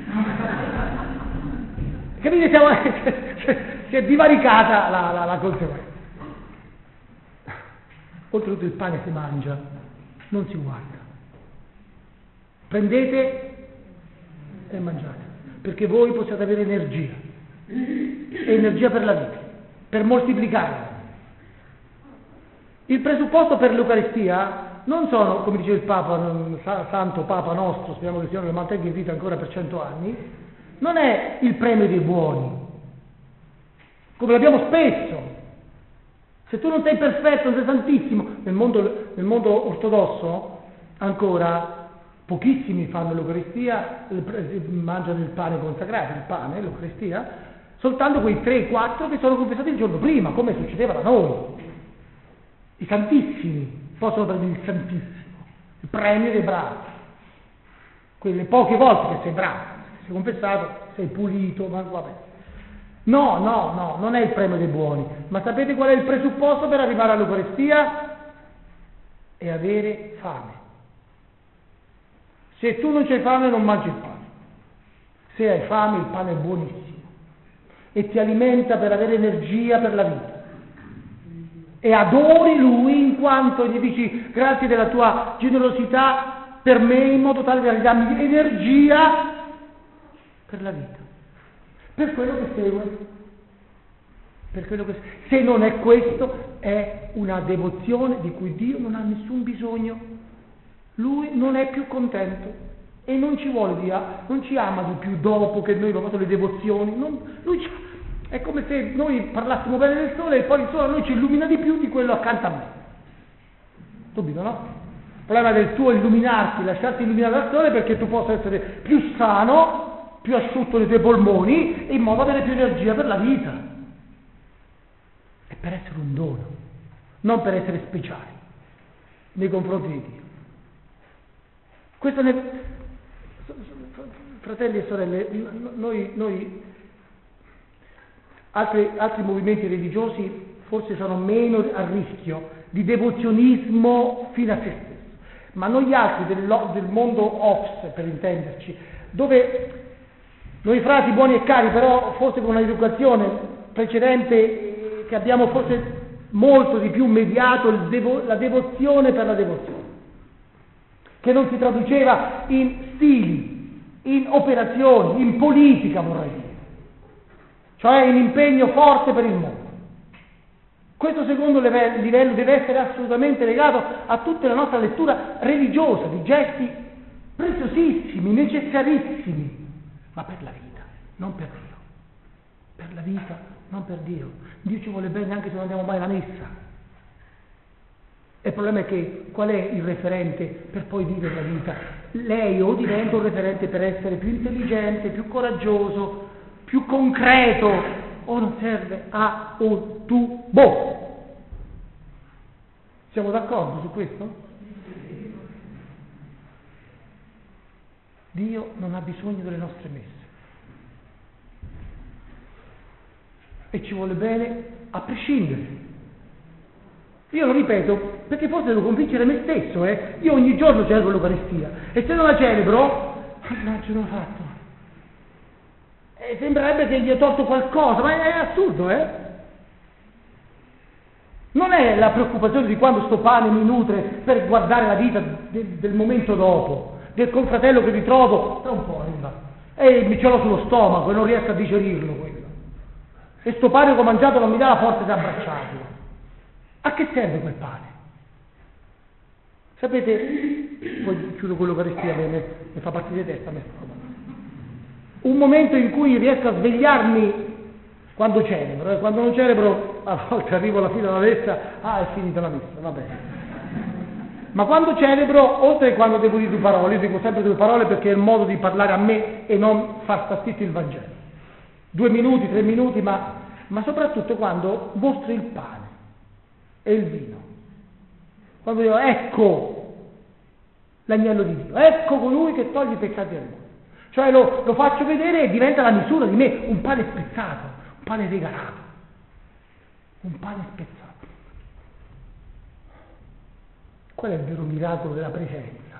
Capite? Si è divaricata la conseguenza. Oltretutto il pane si mangia, non si guarda. Prendete e mangiate, perché voi possiate avere energia, e energia per la vita, per moltiplicarla. Il presupposto per l'Eucaristia non sono, come dice il Papa, Santo Papa nostro, speriamo che il Signore lo mantenga in vita ancora per 100 anni, non è il premio dei buoni, come l'abbiamo spesso. Se tu non sei perfetto, non sei santissimo, nel mondo ortodosso ancora pochissimi fanno l'Eucaristia, mangiano il pane consacrato, il pane, l'Eucaristia, soltanto quei 3-4 che sono confessati il giorno prima, come succedeva da noi. I santissimi possono prendere il santissimo, il premio dei bravi. Quelle poche volte che sei bravo, sei confessato, sei pulito, ma vabbè. No, non è il premio dei buoni, ma sapete qual è il presupposto per arrivare all'Eucaristia? È avere fame. Se tu non c'hai fame non mangi il pane. Se hai fame il pane è buonissimo e ti alimenta per avere energia per la vita. E adori Lui in quanto gli dici grazie della tua generosità per me, in modo tale da darmi energia per la vita, per quello che segue. Se non è questo, è una devozione di cui Dio non ha nessun bisogno. Lui non è più contento e non ci vuole non ci ama di più dopo che noi abbiamo fatto le devozioni. È come se noi parlassimo bene del sole e poi il sole a noi ci illumina di più di quello accanto a me. Subito, no? Il problema del tuo illuminarti, lasciarti illuminare dal sole perché tu possa essere più sano, più asciutto nei tuoi polmoni, in modo da avere più energia per la vita. È per essere un dono, non per essere speciali nei confronti di Dio. Questo fratelli e sorelle, noi altri movimenti religiosi forse sono meno a rischio di devozionismo fino a se stesso, ma noi altri del mondo ops, per intenderci, dove noi frati buoni e cari, però forse con un'educazione precedente che abbiamo forse molto di più mediato la devozione per la devozione, che non si traduceva in stili, in operazioni, in politica vorrei dire, cioè in impegno forte per il mondo. Questo secondo livello deve essere assolutamente legato a tutta la nostra lettura religiosa, di gesti preziosissimi, necessarissimi, ma per la vita, non per Dio. Per la vita, non per Dio. Dio ci vuole bene anche se non andiamo mai alla messa. E il problema è che qual è il referente per poi vivere la vita? Lei o diventa un referente per essere più intelligente, più coraggioso, più concreto o non serve a un tubo. Siamo d'accordo su questo? Dio non ha bisogno delle nostre messe e ci vuole bene a prescindere. Io lo ripeto perché forse devo convincere me stesso, Io ogni giorno celebro l'Eucaristia e se non la celebro, non ce l'ho fatto. Sembrerebbe che gli ho tolto qualcosa, ma è assurdo, Non è la preoccupazione di quando sto pane mi nutre per guardare la vita del momento dopo, del confratello che ritrovo, tra un po' arriva, e mi ce l'ho sullo stomaco e non riesco a digerirlo quello. E sto pane che ho mangiato non mi dà la forza di abbracciarlo. A che serve quel pane? Sapete, poi chiudo quello l'Eucaristia, mi fa partire di testa a me. Un momento in cui riesco a svegliarmi quando celebro, quando non celebro a volte arrivo alla fine della messa, è finita la messa, va bene. Ma quando celebro, oltre a quando devo dire due parole, io dico sempre due parole perché è il modo di parlare a me e non far sta zitto il Vangelo. 2 minuti, 3 minuti, ma soprattutto quando mostro il pane e il vino. Quando dico, ecco l'agnello di Dio, ecco colui che toglie i peccati del mondo. Cioè lo faccio vedere e diventa la misura di me, un pane spezzato, un pane regalato, un pane spezzato. Qual è il vero miracolo della presenza?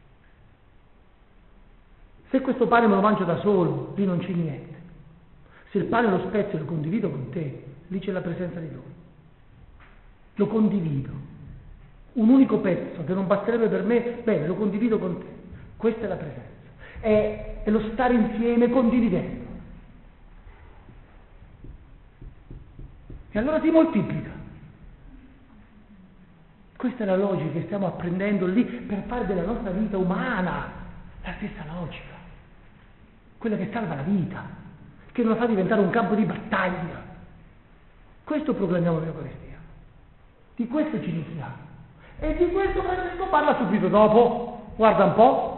Se questo pane me lo mangio da solo, lì non c'è niente. Se il pane lo spezzo e lo condivido con te, lì c'è la presenza di Dio. Lo condivido. Un unico pezzo che non basterebbe per me, bene, lo condivido con te. Questa è la presenza. È lo stare insieme condividendo. E allora si moltiplica. Questa è la logica che stiamo apprendendo lì per fare della nostra vita umana la stessa logica. Quella che salva la vita, che non la fa diventare un campo di battaglia. Questo proclamiamo nell'Eucaristia. Di questo ci nutriamo. E di questo Francesco parla subito dopo. Guarda un po'.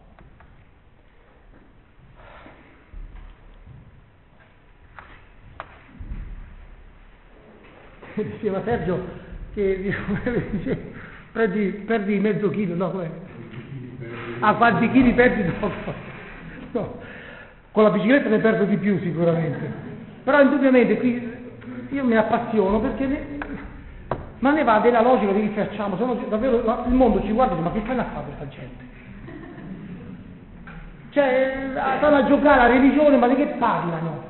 Diceva Sergio che dice, perdi mezzo chilo, no? Quanti chili perdi dopo? No. Con la bicicletta ne perdo di più sicuramente. Però indubbiamente qui io mi appassiono perché ma ne va della logica di che facciamo, se no davvero il mondo ci guarda e dice, ma che fanno a fare questa gente? Cioè, stanno a giocare alla religione, ma di che parlano?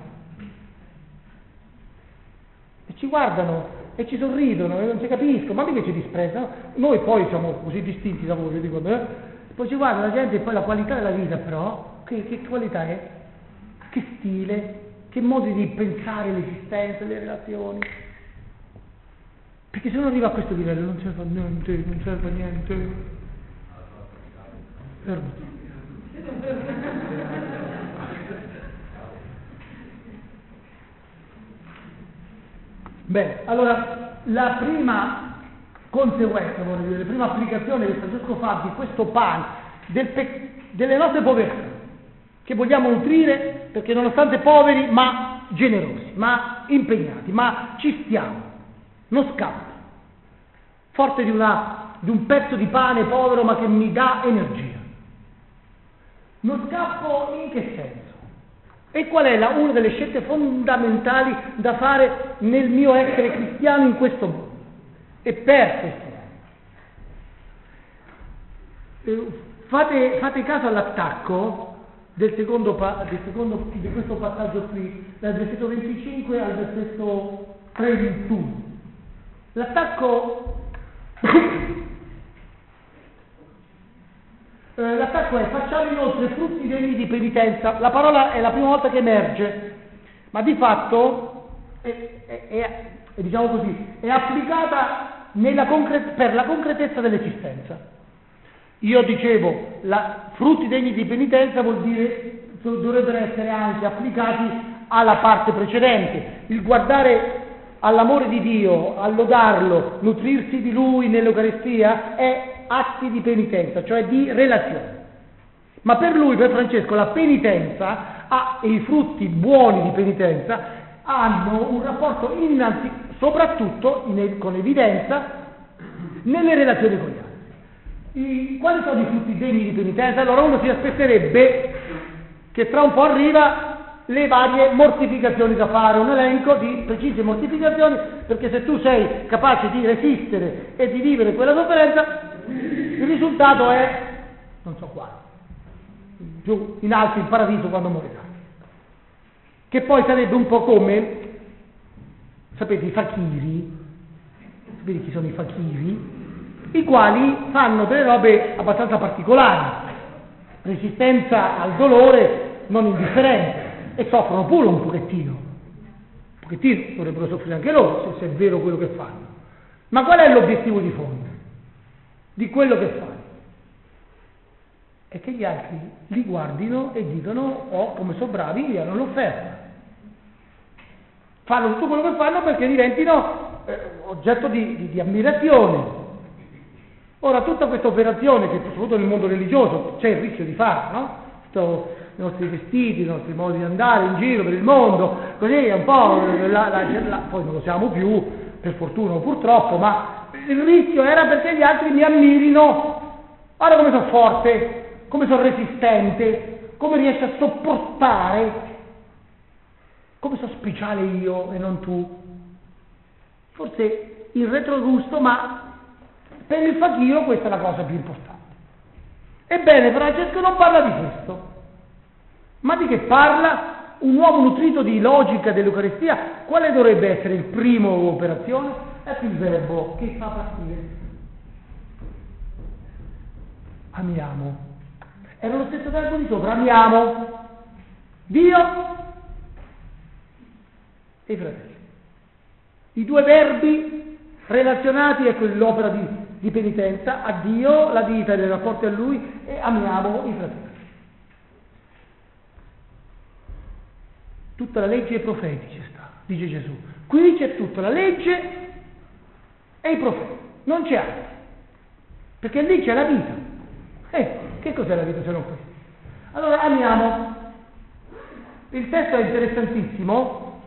E ci guardano e ci sorridono e non ci capiscono, ma perché ci disprezzano? Noi poi siamo così distinti da voi, dico, poi ci guarda la gente e poi la qualità della vita però, che qualità è? Che stile, che modi di pensare l'esistenza, le relazioni. Perché se non arriva a questo livello non serve a niente, non serve a niente. Fermati. Bene, allora la prima conseguenza, vorrei dire, la prima applicazione che Francesco fa di questo pane, delle nostre povertà, che vogliamo nutrire perché nonostante poveri ma generosi, ma impegnati, ma ci stiamo. Non scappo, forte di un pezzo di pane povero ma che mi dà energia. Non scappo in che senso? E qual è una delle scelte fondamentali da fare nel mio essere cristiano in questo mondo? E per questo fate caso all'attacco di questo passaggio qui, dal versetto 25 al versetto 31. L'attacco è facciamo inoltre frutti degni di penitenza. La parola è la prima volta che emerge, ma di fatto diciamo così, è applicata per la concretezza dell'esistenza. Io dicevo, frutti degni di penitenza vuol dire dovrebbero essere anche applicati alla parte precedente, il guardare all'amore di Dio, a lodarlo, nutrirsi di Lui nell'Eucaristia è atti di penitenza, cioè di relazione. Ma per lui, per Francesco, la penitenza e i frutti buoni di penitenza hanno un rapporto soprattutto con evidenza nelle relazioni con gli altri. Quali sono i frutti degni di penitenza? Allora uno si aspetterebbe che tra un po' arriva le varie mortificazioni da fare, un elenco di precise mortificazioni, perché se tu sei capace di resistere e di vivere quella sofferenza, il risultato è, non so quale, giù in alto in paradiso quando morirà. Che poi sarebbe un po' come, sapete, i fakiri, sapete chi sono i fakiri? I quali fanno delle robe abbastanza particolari, resistenza al dolore non indifferente, e soffrono pure un pochettino, dovrebbero soffrire anche loro, se è vero quello che fanno. Ma qual è l'obiettivo di fondo di quello che fanno? È che gli altri li guardino e dicono: oh, come sono bravi, gli hanno l'offerta. Fanno tutto quello che fanno perché diventino oggetto di ammirazione. Ora, tutta questa operazione, che soprattutto nel mondo religioso c'è il rischio di fare, no? I nostri vestiti, i nostri modi di andare in giro per il mondo, così è un po' poi non lo siamo più, per fortuna o purtroppo, ma il rischio era perché gli altri mi ammirino. Guarda come sono forte, come sono resistente, come riesco a sopportare, come sono speciale io e non tu. Forse il retrogusto, ma per il fakiro questa è la cosa più importante. Ebbene, Francesco non parla di questo. Ma di che parla? Un uomo nutrito di logica dell'Eucaristia, quale dovrebbe essere il primo operazione? È il verbo che fa partire. Amiamo. Era lo stesso verbo di sopra, amiamo Dio e i fratelli. I due verbi relazionati, ecco l'opera di penitenza, a Dio, la vita dei rapporti a Lui, e amiamo i fratelli. Tutta la legge e i profeti c'è sta, dice Gesù. Qui c'è tutta la legge e i profeti, non c'è altro, perché lì c'è la vita. Che cos'è la vita se non questo? Allora amiamo. Il testo è interessantissimo,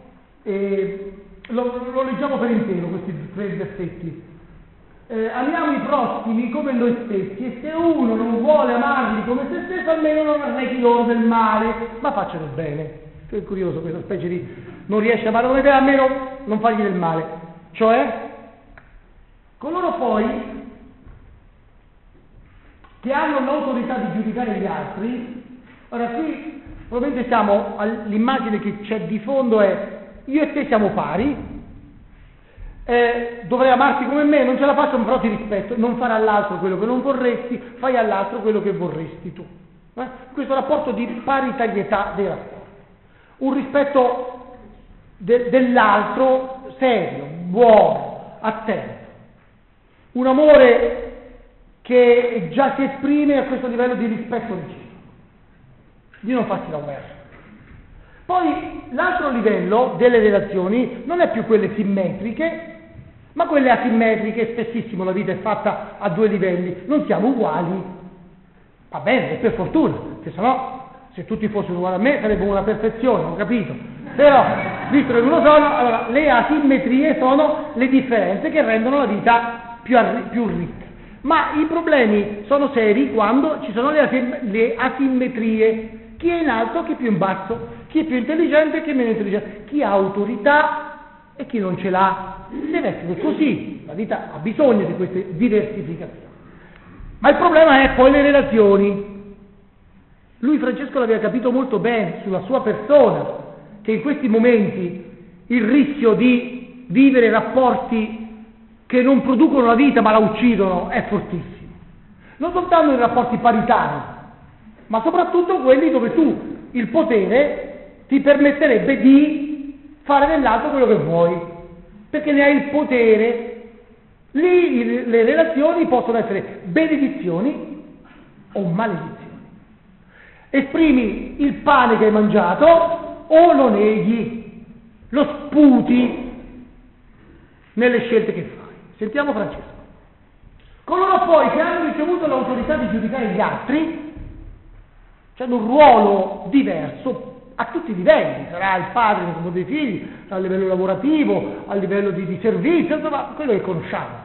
lo leggiamo per intero, questi 3 versetti. Amiamo i prossimi come noi stessi, e se uno non vuole amarli come se stesso, almeno non arrechi loro del male, ma facciano bene. È curioso questa specie di non riesce a amare come te, almeno non fargli del male. Cioè, coloro poi che hanno l'autorità di giudicare gli altri. Ora qui probabilmente siamo all'immagine che c'è di fondo è: io e te siamo pari, dovrei amarti come me, non ce la faccio, però ti rispetto, non fare all'altro quello che non vorresti, fai all'altro quello che vorresti tu. Questo rapporto di paritarietà dei rapporti, un rispetto dell'altro serio, buono, attento, un amore che già si esprime a questo livello di rispetto reciproco, di non farsi la guerra. Poi l'altro livello delle relazioni non è più quelle simmetriche, ma quelle asimmetriche. Spessissimo la vita è fatta a 2 livelli, non siamo uguali, va bene, e per fortuna, che sennò se tutti fossero uguali a me sarebbe una perfezione, ho capito, però visto che uno sono, allora le asimmetrie sono le differenze che rendono la vita più ricca. Ma i problemi sono seri quando ci sono le asimmetrie. Chi è in alto, chi è più in basso, chi è più intelligente e chi è meno intelligente, chi ha autorità e chi non ce l'ha. Deve essere così, la vita ha bisogno di queste diversificazioni. Ma il problema è poi le relazioni. Lui, Francesco, l'aveva capito molto bene sulla sua persona, che in questi momenti il rischio di vivere rapporti che non producono la vita ma la uccidono è fortissimo. Non soltanto in rapporti paritari, ma soprattutto quelli dove il potere ti permetterebbe di fare nell'altro quello che vuoi, perché ne hai il potere. Lì le relazioni possono essere benedizioni o maledizioni. Esprimi il pane che hai mangiato o lo neghi, lo sputi nelle scelte che fai. Sentiamo Francesco. Coloro poi che hanno ricevuto l'autorità di giudicare gli altri, cioè un ruolo diverso, a tutti i livelli, sarà il padre nei confronti dei figli, a livello lavorativo, a livello di servizio, insomma, quello che conosciamo.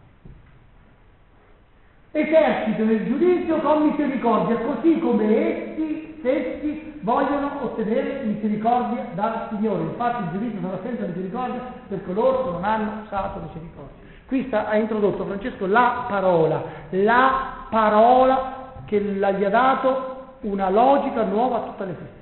Esercitano il giudizio con misericordia, così come essi stessi vogliono ottenere misericordia dal Signore. Infatti il giudizio sarà senza misericordia per coloro che non hanno usato misericordia. Qui ha introdotto Francesco la parola che gli ha dato una logica nuova a tutta l'esistenza.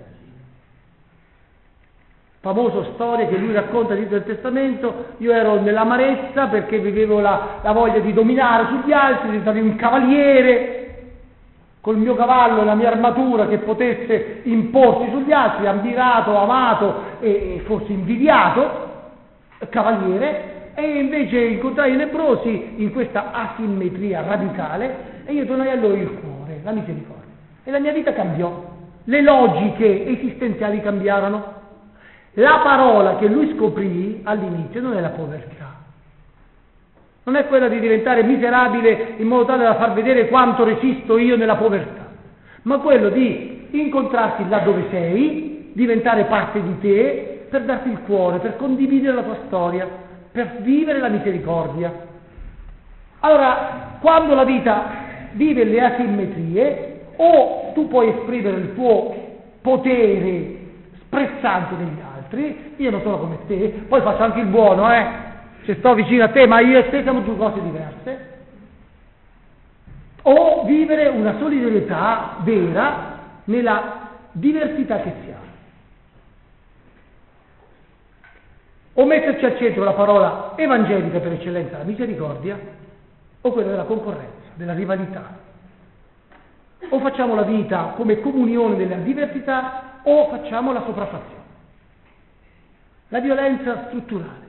Famosa storia che lui racconta all'inizio del Testamento: io ero nell'amarezza perché vivevo la voglia di dominare sugli altri, di diventare un cavaliere col mio cavallo e la mia armatura che potesse imporsi sugli altri, ammirato, amato e forse invidiato, cavaliere. E invece incontrai i lebbrosi in questa asimmetria radicale e io donai a loro il cuore, la misericordia. E la mia vita cambiò, le logiche esistenziali cambiarono. La parola che lui scoprì all'inizio non è la povertà, non è quella di diventare miserabile in modo tale da far vedere quanto resisto io nella povertà, ma quello di incontrarti là dove sei, diventare parte di te, per darti il cuore, per condividere la tua storia, per vivere la misericordia. Allora, quando la vita vive le asimmetrie, o tu puoi esprimere il tuo potere sprezzante negli altri, io non sono come te, poi faccio anche il buono, se sto vicino a te, ma io e te siamo due cose diverse, o vivere una solidarietà vera nella diversità che si ha. O metterci al centro la parola evangelica per eccellenza, la misericordia, o quella della concorrenza, della rivalità. O facciamo la vita come comunione della diversità, o facciamo la sopraffazione, la violenza strutturale.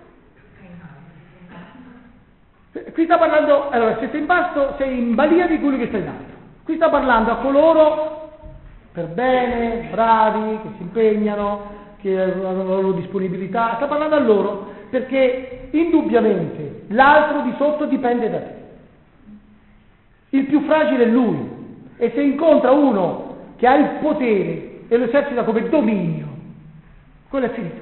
Qui sta parlando, allora, se sei in basso sei in balia di quello che sta in alto. Qui sta parlando a coloro per bene, bravi, che si impegnano, che hanno la loro disponibilità, sta parlando a loro perché indubbiamente l'altro di sotto dipende da te. Il più fragile è lui, e se incontra uno che ha il potere e lo esercita come dominio, quello è finito.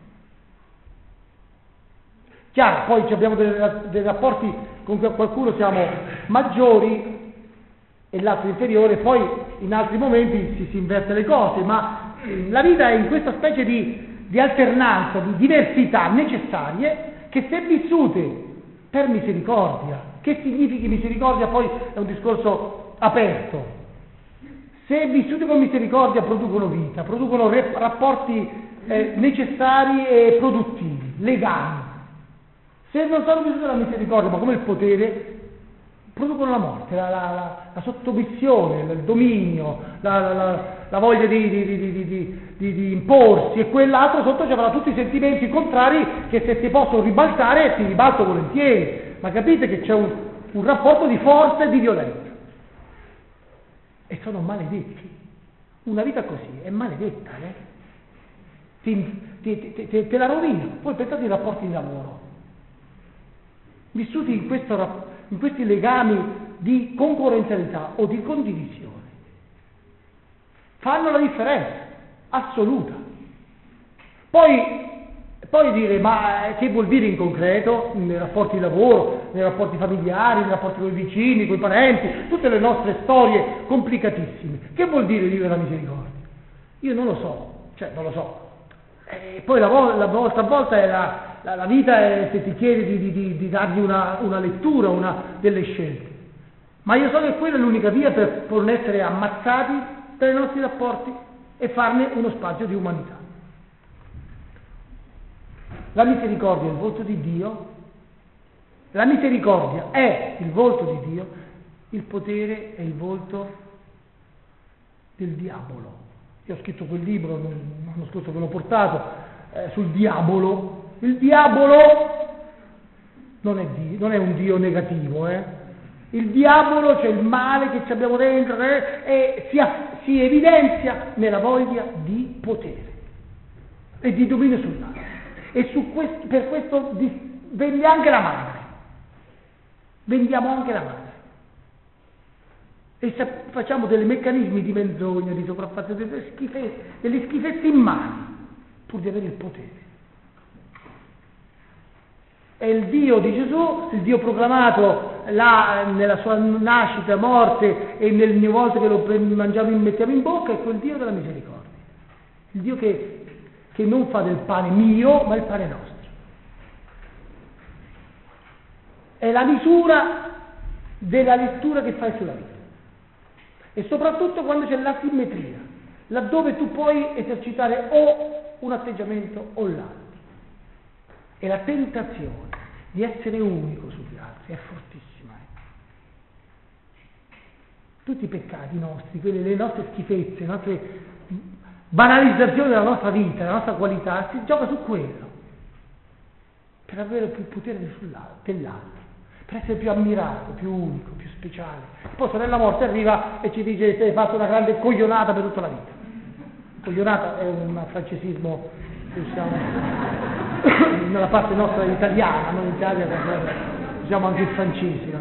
Chiaro, poi abbiamo dei rapporti con qualcuno siamo maggiori e l'altro inferiore, poi in altri momenti si inverte le cose, ma la vita è in questa specie di alternanza, di diversità necessarie che, se vissute per misericordia, che significhi misericordia poi è un discorso aperto, se vissute con misericordia producono vita, producono rapporti necessari e produttivi, legami. Se non sono vissute la misericordia, ma come il potere, producono la morte, la sottomissione, il dominio, la voglia di imporsi, e quell'altro sotto ci avrà tutti i sentimenti contrari che, se si possono ribaltare, si ribalto volentieri. Ma capite che c'è un rapporto di forza e di violenza. E sono maledetti. Una vita così è maledetta, te la rovina. Poi pensate ai rapporti di lavoro, vissuti in questi legami di concorrenzialità o di condivisione, fanno la differenza assoluta. Poi dire, ma che vuol dire in concreto nei rapporti di lavoro, nei rapporti familiari, nei rapporti con i vicini, con i parenti, tutte le nostre storie complicatissime? Che vuol dire vivere la misericordia? Io non lo so. E poi volta a volta è la vita se ti chiede di dargli una lettura, delle scelte. Ma io so che quella è l'unica via per non essere ammazzati dai nostri rapporti e farne uno spazio di umanità. La misericordia è il volto di Dio, la misericordia è il volto di Dio, il potere è il volto del diavolo. Io ho scritto quel libro, l'anno scorso ve l'ho portato, sul diavolo. Il diavolo non è un Dio negativo, Il diavolo, cioè il male che abbiamo dentro, e si evidenzia nella voglia di potere e di dominio sull'altro. E per questo vendi anche la madre. Vendiamo anche la madre. E facciamo dei meccanismi di menzogna, di sopraffazione, delle schifezze immani, pur di avere il potere. È il Dio di Gesù, il Dio proclamato là nella sua nascita, morte e nelle volte che lo mangiamo e mettiamo in bocca, è quel Dio della misericordia. Il Dio che non fa del pane mio, ma il pane nostro. È la misura della lettura che fai sulla vita. E soprattutto quando c'è l'asimmetria, laddove tu puoi esercitare o un atteggiamento o l'altro. E la tentazione di essere unico sugli altri è fortissima. Tutti i peccati nostri, le nostre schifezze, le nostre banalizzazioni della nostra vita, della nostra qualità, si gioca su quello, per avere più potere dell'altro, per essere più ammirato, più unico, più speciale. Poi sorella morte arriva e ci dice che hai fatto una grande coglionata per tutta la vita. Coglionata è un francesismo che usiamo nella parte nostra italiana, noi in Italia usiamo anche il francese.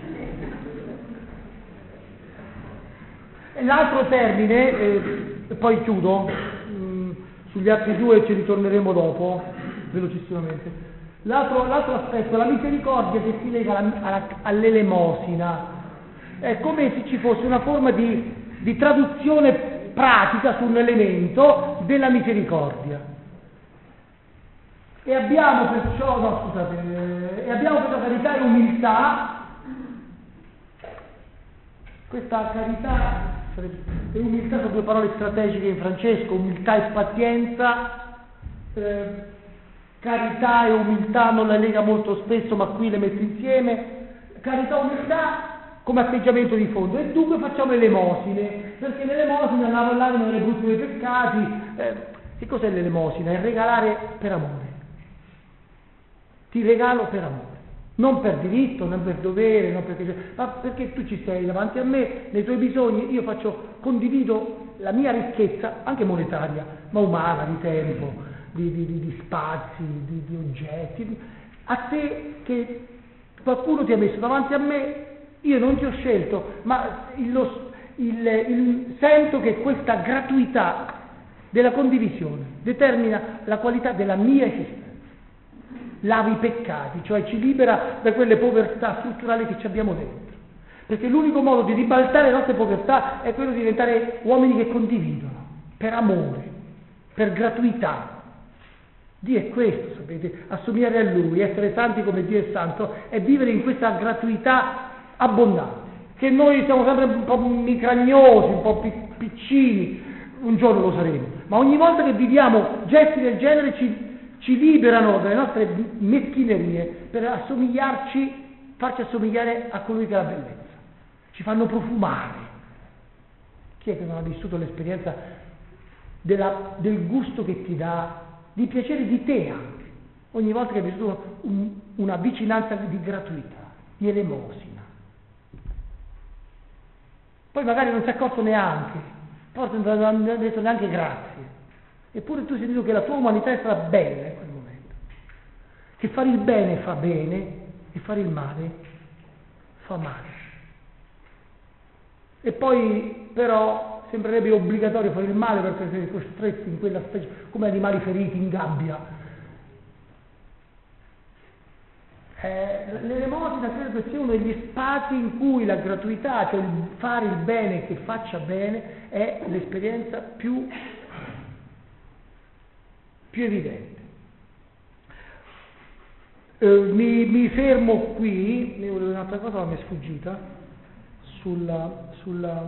E l'altro termine, e poi chiudo, sugli altri due ci ritorneremo dopo, velocissimamente. L'altro aspetto, la misericordia che si lega all'elemosina, è come se ci fosse una forma di traduzione pratica su un elemento della misericordia. E abbiamo perciò carità e umiltà. Questa carità e umiltà sono due parole strategiche in Francesco, umiltà e pazienza. Carità e umiltà non la lega molto spesso, ma qui le metto insieme. Carità e umiltà come atteggiamento di fondo, e dunque facciamo l'elemosine, perché l'elemosina lavano le brutte dei peccati. Che cos'è l'elemosina? È regalare per amore. Ti regalo per amore, non per diritto, non per dovere, ma perché tu ci sei davanti a me, nei tuoi bisogni, io condivido la mia ricchezza, anche monetaria, ma umana, di tempo, di spazi, di oggetti, a te che qualcuno ti ha messo davanti a me, io non ti ho scelto, ma sento che questa gratuità della condivisione determina la qualità della mia esistenza. Lava i peccati, cioè ci libera da quelle povertà strutturali che ci abbiamo dentro. Perché l'unico modo di ribaltare le nostre povertà è quello di diventare uomini che condividono, per amore, per gratuità. Dio è questo, sapete, assomigliare a Lui, essere santi come Dio è santo, è vivere in questa gratuità abbondante, che noi siamo sempre un po' micragnosi, un po' piccini, un giorno lo saremo, ma ogni volta che viviamo gesti del genere ci liberano dalle nostre meschinerie per farci assomigliare a colui che ha la bellezza, ci fanno profumare. Chi è che non ha vissuto l'esperienza del gusto che ti dà, di piacere di te anche, ogni volta che hai vissuto una vicinanza di gratuità, di elemosina? Poi magari non si è accorto neanche, forse non ha detto neanche grazie. Eppure tu senti che la tua umanità è stata bella in quel momento, che fare il bene fa bene e fare il male fa male. E poi però sembrerebbe obbligatorio fare il male perché sei costretti in quella specie, come animali feriti in gabbia. L'elemosina credo che sia uno degli spazi in cui la gratuità, cioè il fare il bene che faccia bene, è l'esperienza più evidente. Mi fermo qui, ne volevo un'altra cosa ma mi è sfuggita, sulla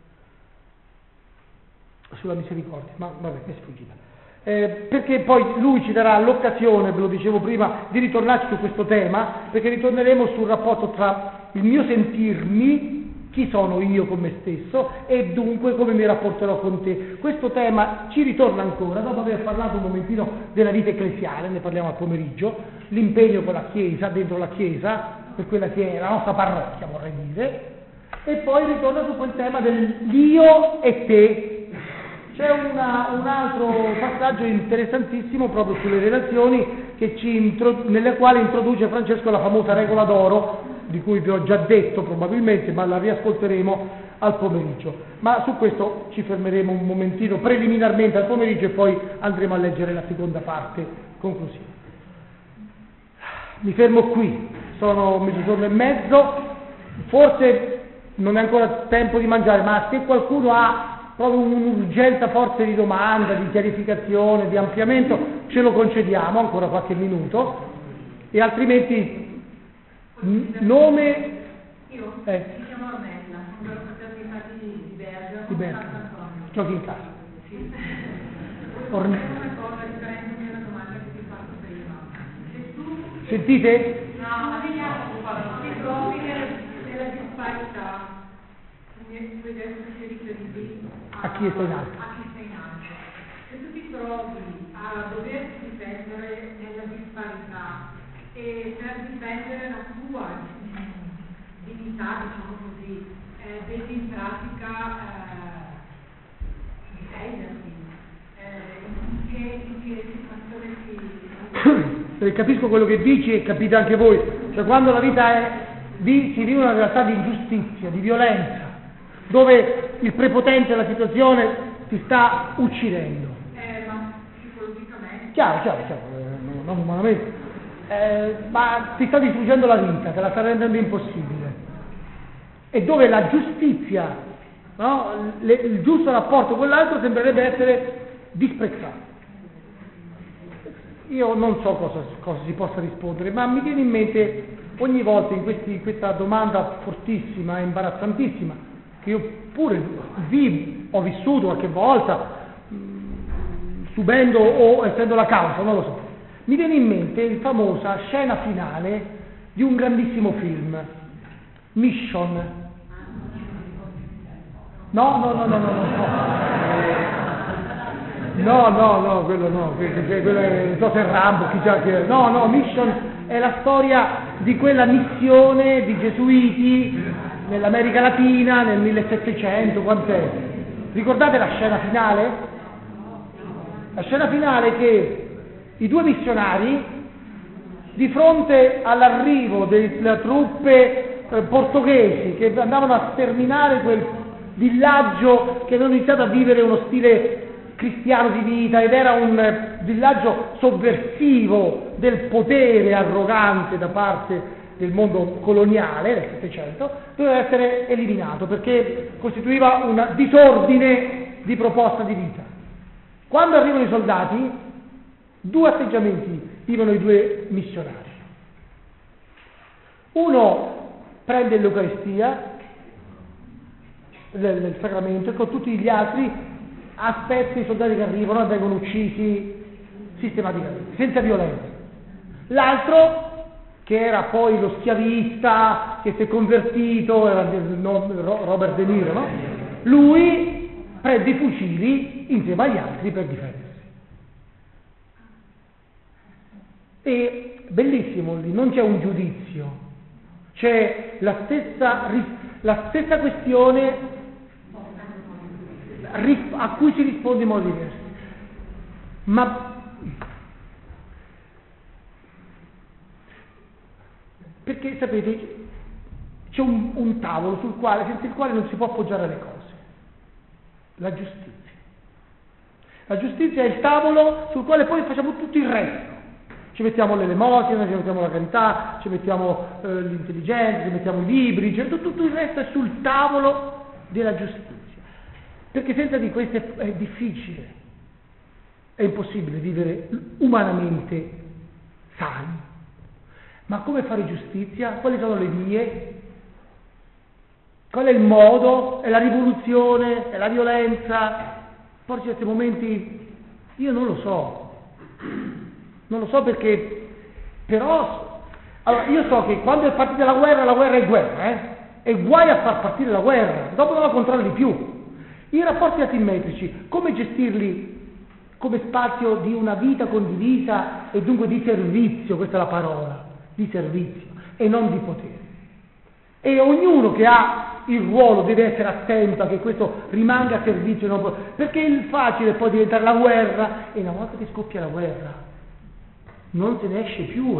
misericordia, ma vabbè, mi è sfuggita. Perché poi lui ci darà l'occasione, ve lo dicevo prima, di ritornarci su questo tema, perché ritorneremo sul rapporto tra il mio sentirmi, chi sono io con me stesso, e dunque come mi rapporterò con te. Questo tema ci ritorna ancora, dopo aver parlato un momentino della vita ecclesiale, ne parliamo al pomeriggio, l'impegno con la Chiesa, dentro la Chiesa, per quella che è la nostra parrocchia, vorrei dire, e poi ritorna su quel tema dell'io e te. C'è un altro passaggio interessantissimo proprio sulle relazioni nelle quali introduce Francesco la famosa regola d'oro, di cui vi ho già detto probabilmente, ma la riascolteremo al pomeriggio. Ma su questo ci fermeremo un momentino preliminarmente al pomeriggio e poi andremo a leggere la seconda parte conclusiva. Mi fermo qui, sono mezzogiorno e mezzo, forse non è ancora tempo di mangiare, ma se qualcuno ha proprio un'urgenza forte di domanda, di chiarificazione, di ampliamento, ce lo concediamo ancora qualche minuto, e altrimenti nome... Io mi chiamo Ornella, sono dalla fraternità di Bergamo, di Bergamo. Sant'Antonio. Giochi in casa. Sì. Ornella. Una cosa riferendomi alla domanda che ti ho fatto prima. Se tu... Sentite? No, ti trovi nella disparità, tu adesso ti riferivi A chi sta in alto. a chi sta in alto. Se tu ti trovi a doverti difendere nella disparità e per difendere la tua dignità, diciamo così, vedi in pratica difenderti, in che situazione si... Capisco quello che dici e capite anche voi, cioè quando la vita si vive una realtà di ingiustizia, di violenza, dove il prepotente della situazione ti sta uccidendo. Ma psicologicamente... Chiaro, non umanamente. Ma ti sta distruggendo la vita, te la sta rendendo impossibile. E dove la giustizia, no? Il giusto rapporto con l'altro sembrerebbe essere disprezzato. Io non so cosa si possa rispondere, ma mi viene in mente ogni volta in questa domanda fortissima e imbarazzantissima, che io pure ho vissuto qualche volta, subendo o essendo la causa, non lo so. Mi viene in mente la famosa scena finale di un grandissimo film, Mission. No, quello no, quello è, non so se è Rambo, no, Mission è la storia di quella missione di gesuiti nell'America Latina nel 1700, quant'è? Ricordate la scena finale? La scena finale che i due missionari, di fronte all'arrivo delle truppe portoghesi che andavano a sterminare quel villaggio che avevano iniziato a vivere uno stile cristiano di vita ed era un villaggio sovversivo del potere arrogante da parte del mondo coloniale del Settecento, doveva essere eliminato perché costituiva un disordine di proposta di vita. Quando arrivano i soldati, due atteggiamenti vivono i due missionari. Uno prende l'Eucaristia, il sacramento, e con tutti gli altri aspetta i soldati che arrivano e vengono uccisi sistematicamente, senza violenza. L'altro, che era poi lo schiavista che si è convertito, era Robert De Niro, no? Lui prende i fucili insieme agli altri per difendersi. E bellissimo lì, non c'è un giudizio, c'è la stessa questione a cui si risponde in modo diverso. Ma perché sapete c'è un tavolo senza il quale non si può appoggiare le cose: la giustizia. La giustizia è il tavolo sul quale poi facciamo tutto il resto. Ci mettiamo l'elemosina, ci mettiamo la carità, ci mettiamo l'intelligenza, ci mettiamo i libri, tutto il resto è sul tavolo della giustizia. Perché senza di questo è difficile, è impossibile vivere umanamente sani. Ma come fare giustizia? Quali sono le vie? Qual è il modo? È la rivoluzione? È la violenza? Poi in certi momenti io non lo so perché, però allora io so che quando è partita la guerra è guerra, e guai a far partire la guerra, dopo non la controlli più. I rapporti asimmetrici, come gestirli come spazio di una vita condivisa e dunque di servizio, questa è la parola, di servizio e non di potere. E ognuno che ha il ruolo deve essere attento a che questo rimanga a servizio, perché il facile è poi diventare la guerra, e una volta che scoppia la guerra non se ne esce più,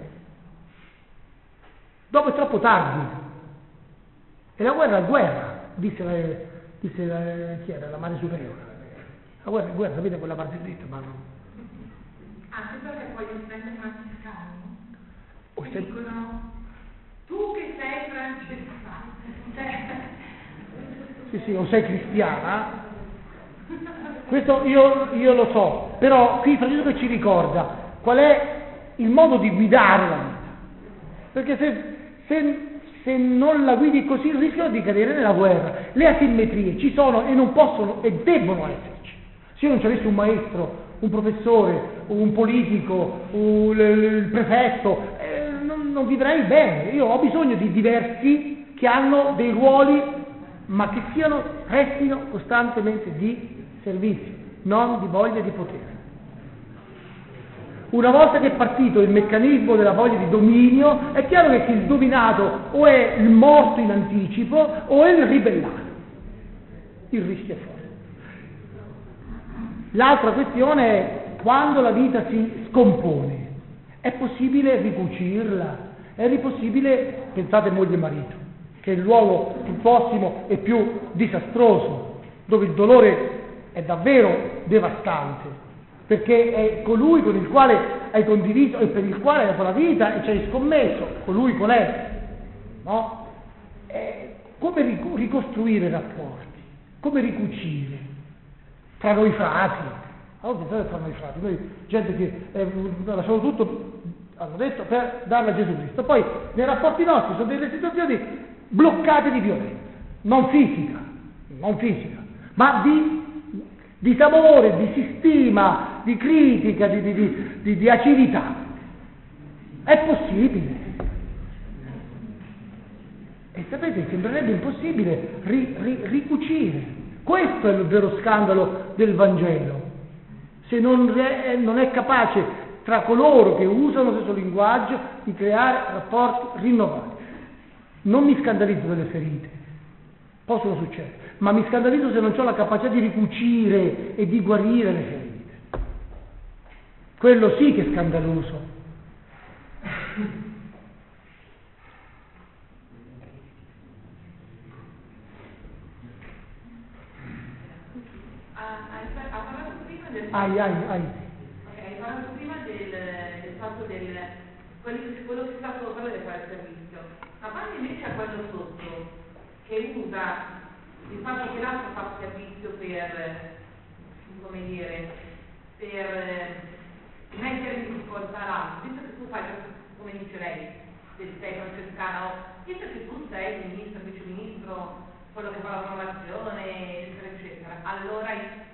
dopo è troppo tardi. E la guerra è guerra, chi era? La madre superiore. La guerra, sapete quella parte dritta, ma no. Anche perché poi gli studenti francescani O ti se- dicono tu che sei francescano. Sì, o sei cristiana. Questo io lo so, però qui Francesco ci ricorda qual è il modo di guidare la vita. Perché se non la guidi così rischiano di cadere nella guerra. Le asimmetrie ci sono e non possono e debbono esserci. Se io non ci avessi un maestro, un professore, un politico, il prefetto, non vivrei bene. Io ho bisogno di diversi che hanno dei ruoli, ma che restino costantemente di servizio, non di voglia di potere. Una volta che è partito il meccanismo della voglia di dominio, è chiaro che il dominato o è il morto in anticipo o è il ribellato. Il rischio è forte. L'altra questione è quando la vita si scompone. È possibile ricucirla? È possibile, pensate moglie e marito, che è il luogo più prossimo e più disastroso, dove il dolore è davvero devastante, perché è colui con il quale hai condiviso e per il quale hai dato la vita e ci hai scommesso, colui con lei, no? Come ricostruire i rapporti, come ricucire tra noi frati. Allora pensate tra noi frati, noi gente che lasciamo tutto, hanno detto, per darla a Gesù Cristo, poi nei rapporti nostri sono delle situazioni bloccate di violenza, non fisica, ma di disamore, di stima, di critica, di acidità. È possibile. E sapete, sembrerebbe impossibile ricucire. Questo è il vero scandalo del Vangelo. Se non è capace tra coloro che usano lo stesso linguaggio di creare rapporti rinnovati. Non mi scandalizzo delle ferite, possono succedere, ma mi scandalizzo se non ho la capacità di ricucire e di guarire le ferite. Quello sì che è scandaloso. Ha parlato prima del Hai parlato prima del fatto quello che sta sopra deve fare il servizio. Ma quando invece a quello sotto che usa il fatto che l'altro fa servizio per mettere in difficoltà l'altro, visto che tu fai, come dice lei, se sei francescana, visto che tu sei ministro, viceministro, quello che fa la formazione, eccetera, eccetera, allora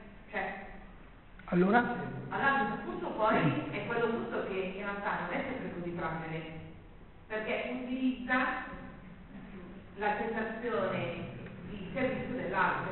il punto poi è quello tutto che in realtà non è sempre così fragile, perché utilizza la sensazione di servizio dell'altro,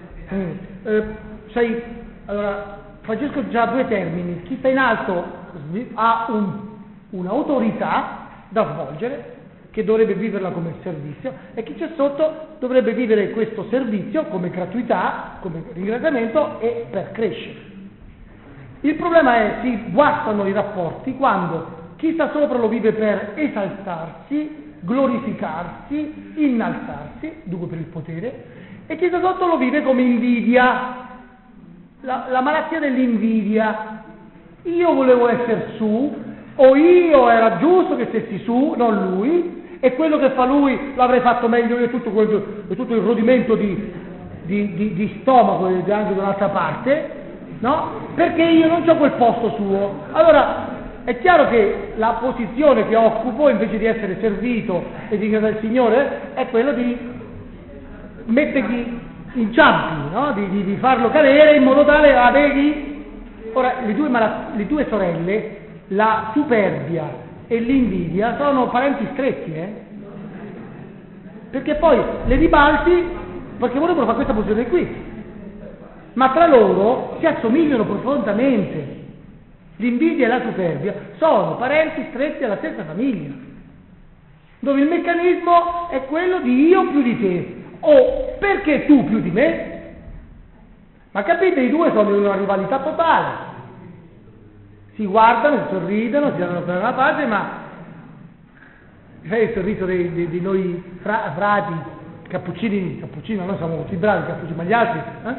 allora, Francesco già ha due termini. Chi sta in alto ha un'autorità da svolgere, che dovrebbe viverla come servizio, e chi c'è sotto dovrebbe vivere questo servizio come gratuità, come ringraziamento e per crescere. Il problema è si guastano i rapporti quando chi sta sopra lo vive per esaltarsi, glorificarsi, innalzarsi, dunque per il potere, e chi sta sotto lo vive come invidia, la malattia dell'invidia. Io volevo essere su, o io era giusto che stessi su, non lui, e quello che fa lui l'avrei fatto meglio io, tutto il rodimento di stomaco anche da un'altra parte, no? Perché io non ho quel posto suo. Allora è chiaro che la posizione che occupo, invece di essere servito e di ringraziare il Signore, è quella di mettergli in ciampi, no? di farlo cadere in modo tale a vedi. Ora le due sorelle, la superbia e l'invidia, sono parenti stretti, perché poi le ribalti perché vorrebbero fare questa posizione qui, ma tra loro si assomigliano profondamente. L'invidia e la superbia sono parenti stretti alla stessa famiglia, dove il meccanismo è quello di io più di te, o perché tu più di me. Ma capite, i due sono in una rivalità totale, si guardano, sorridono, si danno per una parte, ma sai il sorriso di noi frati Cappuccini, noi siamo tutti bravi, cappuccini, ma gli altri? Allora,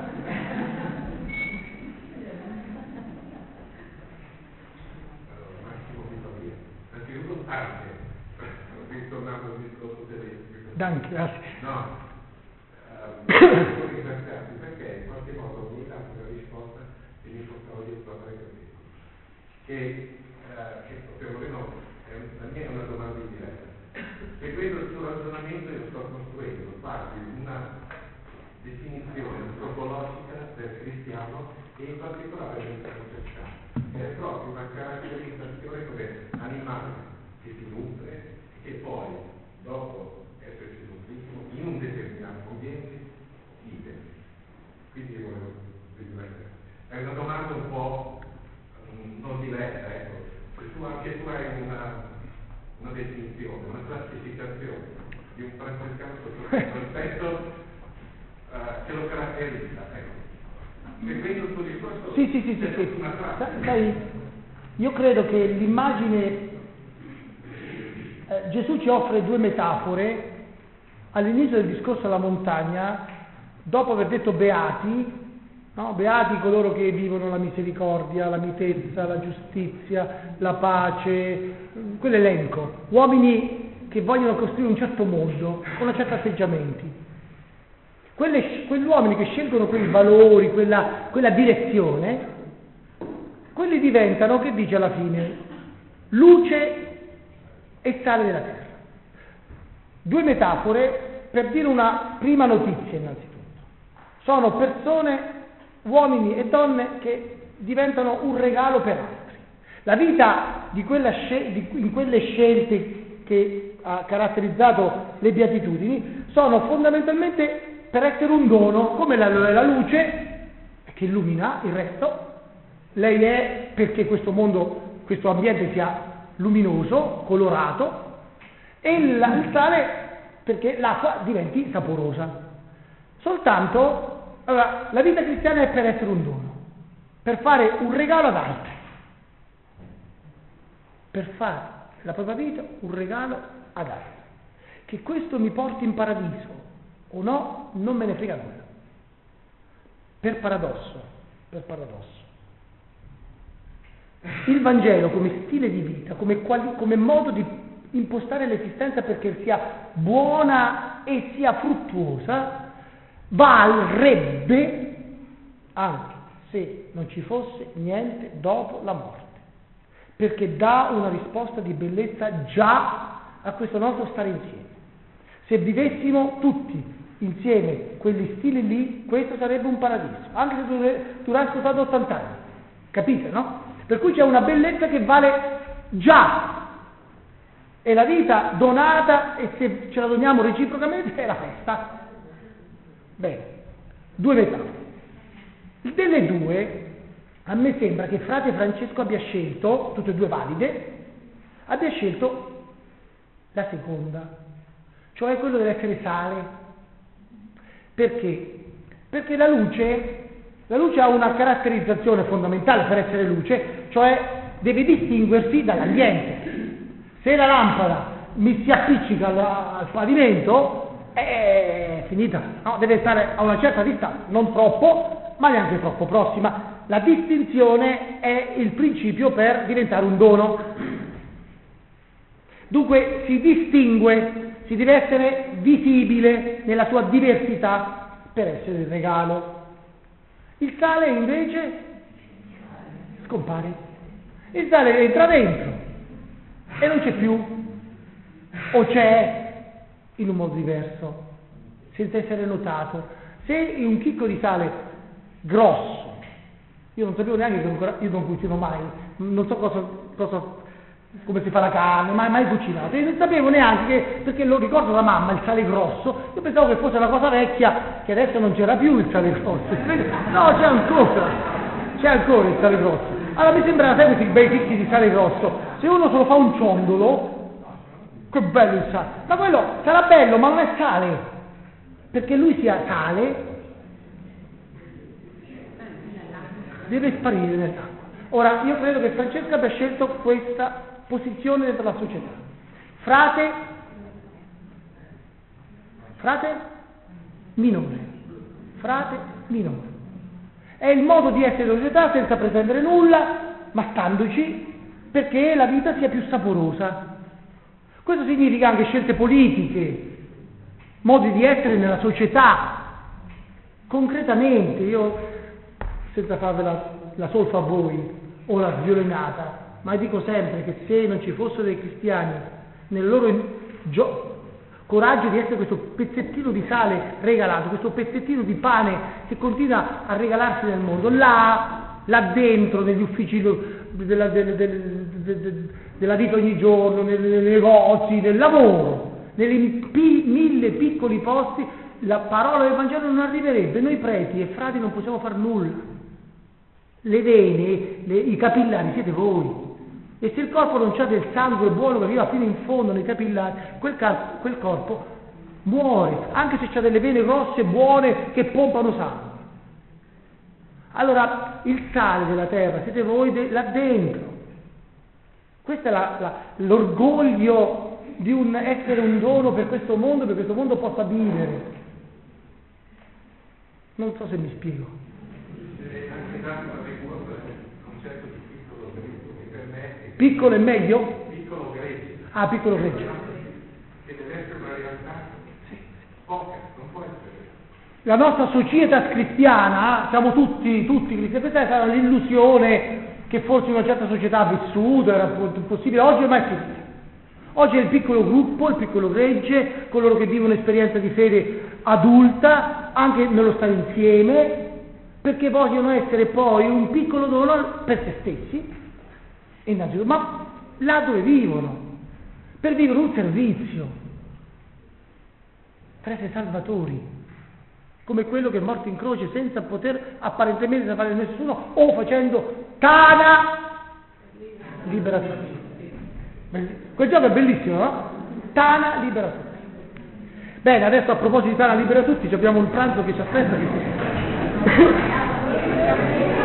Massimo Vittoria, innanzitutto parte, ritornando al discorso tedesco. Danke, grazie. No, devo ringraziarti perché in qualche modo mi hai dato una risposta che mi portava dietro a tre capitoli. Che potevole no, la mia è una domanda indiretta. Seguendo il tuo ragionamento io sto costruendo quasi una definizione antropologica del cristiano e in particolare del cristiano. È proprio una caratterizzazione come animale che si nutre e che poi, dopo essersi nutrito, in un determinato ambiente, vive. Quindi io volevo riflettere. È una domanda un po' non diretta, ecco. Anche tu hai una definizione, una classificazione di un francescano sotto questo aspetto che lo caratterizza, ecco. Seguendo il tuo discorso, Sì. una classe. Sai, io credo che l'immagine, Gesù ci offre due metafore all'inizio del discorso alla montagna, dopo aver detto beati, no? Beati coloro che vivono la misericordia, la mitezza, la giustizia, la pace, quell'elenco, uomini che vogliono costruire un certo mondo con certi atteggiamenti. Quegli uomini che scelgono quei valori, quella direzione, quelli diventano, che dice alla fine, luce e sale della terra. Due metafore per dire una prima notizia innanzitutto. Sono persone, uomini e donne che diventano un regalo per altri. La vita in quelle scelte che ha caratterizzato le beatitudini sono fondamentalmente per essere un dono, come la luce che illumina il resto. Lei è perché questo mondo, questo ambiente sia luminoso, colorato, e il sale perché l'acqua diventi saporosa. Soltanto, allora, la vita cristiana è per essere un dono, per fare un regalo ad altri, per fare la propria vita un regalo ad altri. Che questo mi porti in paradiso o no, non me ne frega nulla. Per paradosso, il Vangelo come stile di vita, come modo di impostare l'esistenza perché sia buona e sia fruttuosa, valrebbe anche se non ci fosse niente dopo la morte, perché dà una risposta di bellezza già a questo nostro stare insieme. Se vivessimo tutti insieme quegli stili lì, questo sarebbe un paradiso, anche se durasse stato 80 anni, capite, no? Per cui c'è una bellezza che vale già, e la vita donata, e se ce la doniamo reciprocamente, è la festa. Bene, due metafore. Delle due, a me sembra che frate Francesco abbia scelto, tutte e due valide, abbia scelto la seconda, cioè quello dell'essere sale. Perché? Perché la luce ha una caratterizzazione fondamentale per essere luce, cioè deve distinguersi dall'ambiente. Se la lampada mi si appiccica al pavimento, è finita, no? Deve stare a una certa distanza, non troppo, ma neanche troppo prossima. La distinzione è il principio per diventare un dono. Dunque si distingue, si deve essere visibile nella sua diversità per essere il regalo. Il sale invece scompare. Il sale entra dentro e non c'è più, o c'è in un modo diverso, senza essere notato. Se un chicco di sale grosso, io non sapevo neanche che io non cucino mai, non so come si fa la carne, mai cucinato, io non sapevo neanche perché lo ricordo da mamma, il sale grosso, io pensavo che fosse una cosa vecchia, che adesso non c'era più il sale grosso, no, c'è ancora il sale grosso. Allora mi sembrava, sai, questi bei chicchi di sale grosso, se uno se lo fa un ciondolo, che bello il sale, ma quello sarà bello, ma non è sale, perché lui sia sale, deve sparire nell'acqua. Ora, io credo che Francesca abbia scelto questa posizione dentro la società. Frate? minore. Frate minore. È il modo di essere in società senza pretendere nulla, ma standoci perché la vita sia più saporosa. Questo significa anche scelte politiche, modi di essere nella società. Concretamente, io, senza farvi la solfa a voi o la sviolinata, ma dico sempre che se non ci fossero dei cristiani nel loro coraggio di essere questo pezzettino di sale regalato, questo pezzettino di pane che continua a regalarsi nel mondo, là dentro, negli uffici della vita ogni giorno, nei negozi, nel lavoro, nei 1000 piccoli posti, la parola del Vangelo non arriverebbe. Noi preti e frati non possiamo far nulla. Le vene, i capillari siete voi. E se il corpo non c'ha del sangue buono che arriva fino in fondo nei capillari, quel corpo muore, anche se c'ha delle vene grosse buone che pompano sangue. Allora, il sale della terra siete voi là dentro. Questo è l'orgoglio di essere un dono per questo mondo, perché questo mondo possa vivere. Non so se mi spiego. Anche tanto il concetto di piccolo greggio, che per me è Piccolo e meglio? piccolo greggio. Ah, piccolo greggio. Che deve essere una realtà poca, non può essere. La nostra società cristiana, siamo tutti cristiani, questa sarà l'illusione che forse una certa società ha vissuto, era possibile, oggi ormai è finita. Oggi è il piccolo gruppo, il piccolo gregge, coloro che vivono un'esperienza di fede adulta, anche nello stare insieme, perché vogliono essere poi un piccolo dono per se stessi, innanzitutto, ma là dove vivono, per vivere un servizio, per essere salvatori, come quello che è morto in croce senza poter apparentemente salvare nessuno o facendo tana liberazione. Quel gioco è bellissimo, no? Tana libera tutti. Bene, adesso a proposito di Tana libera tutti, abbiamo un pranzo che ci aspetta.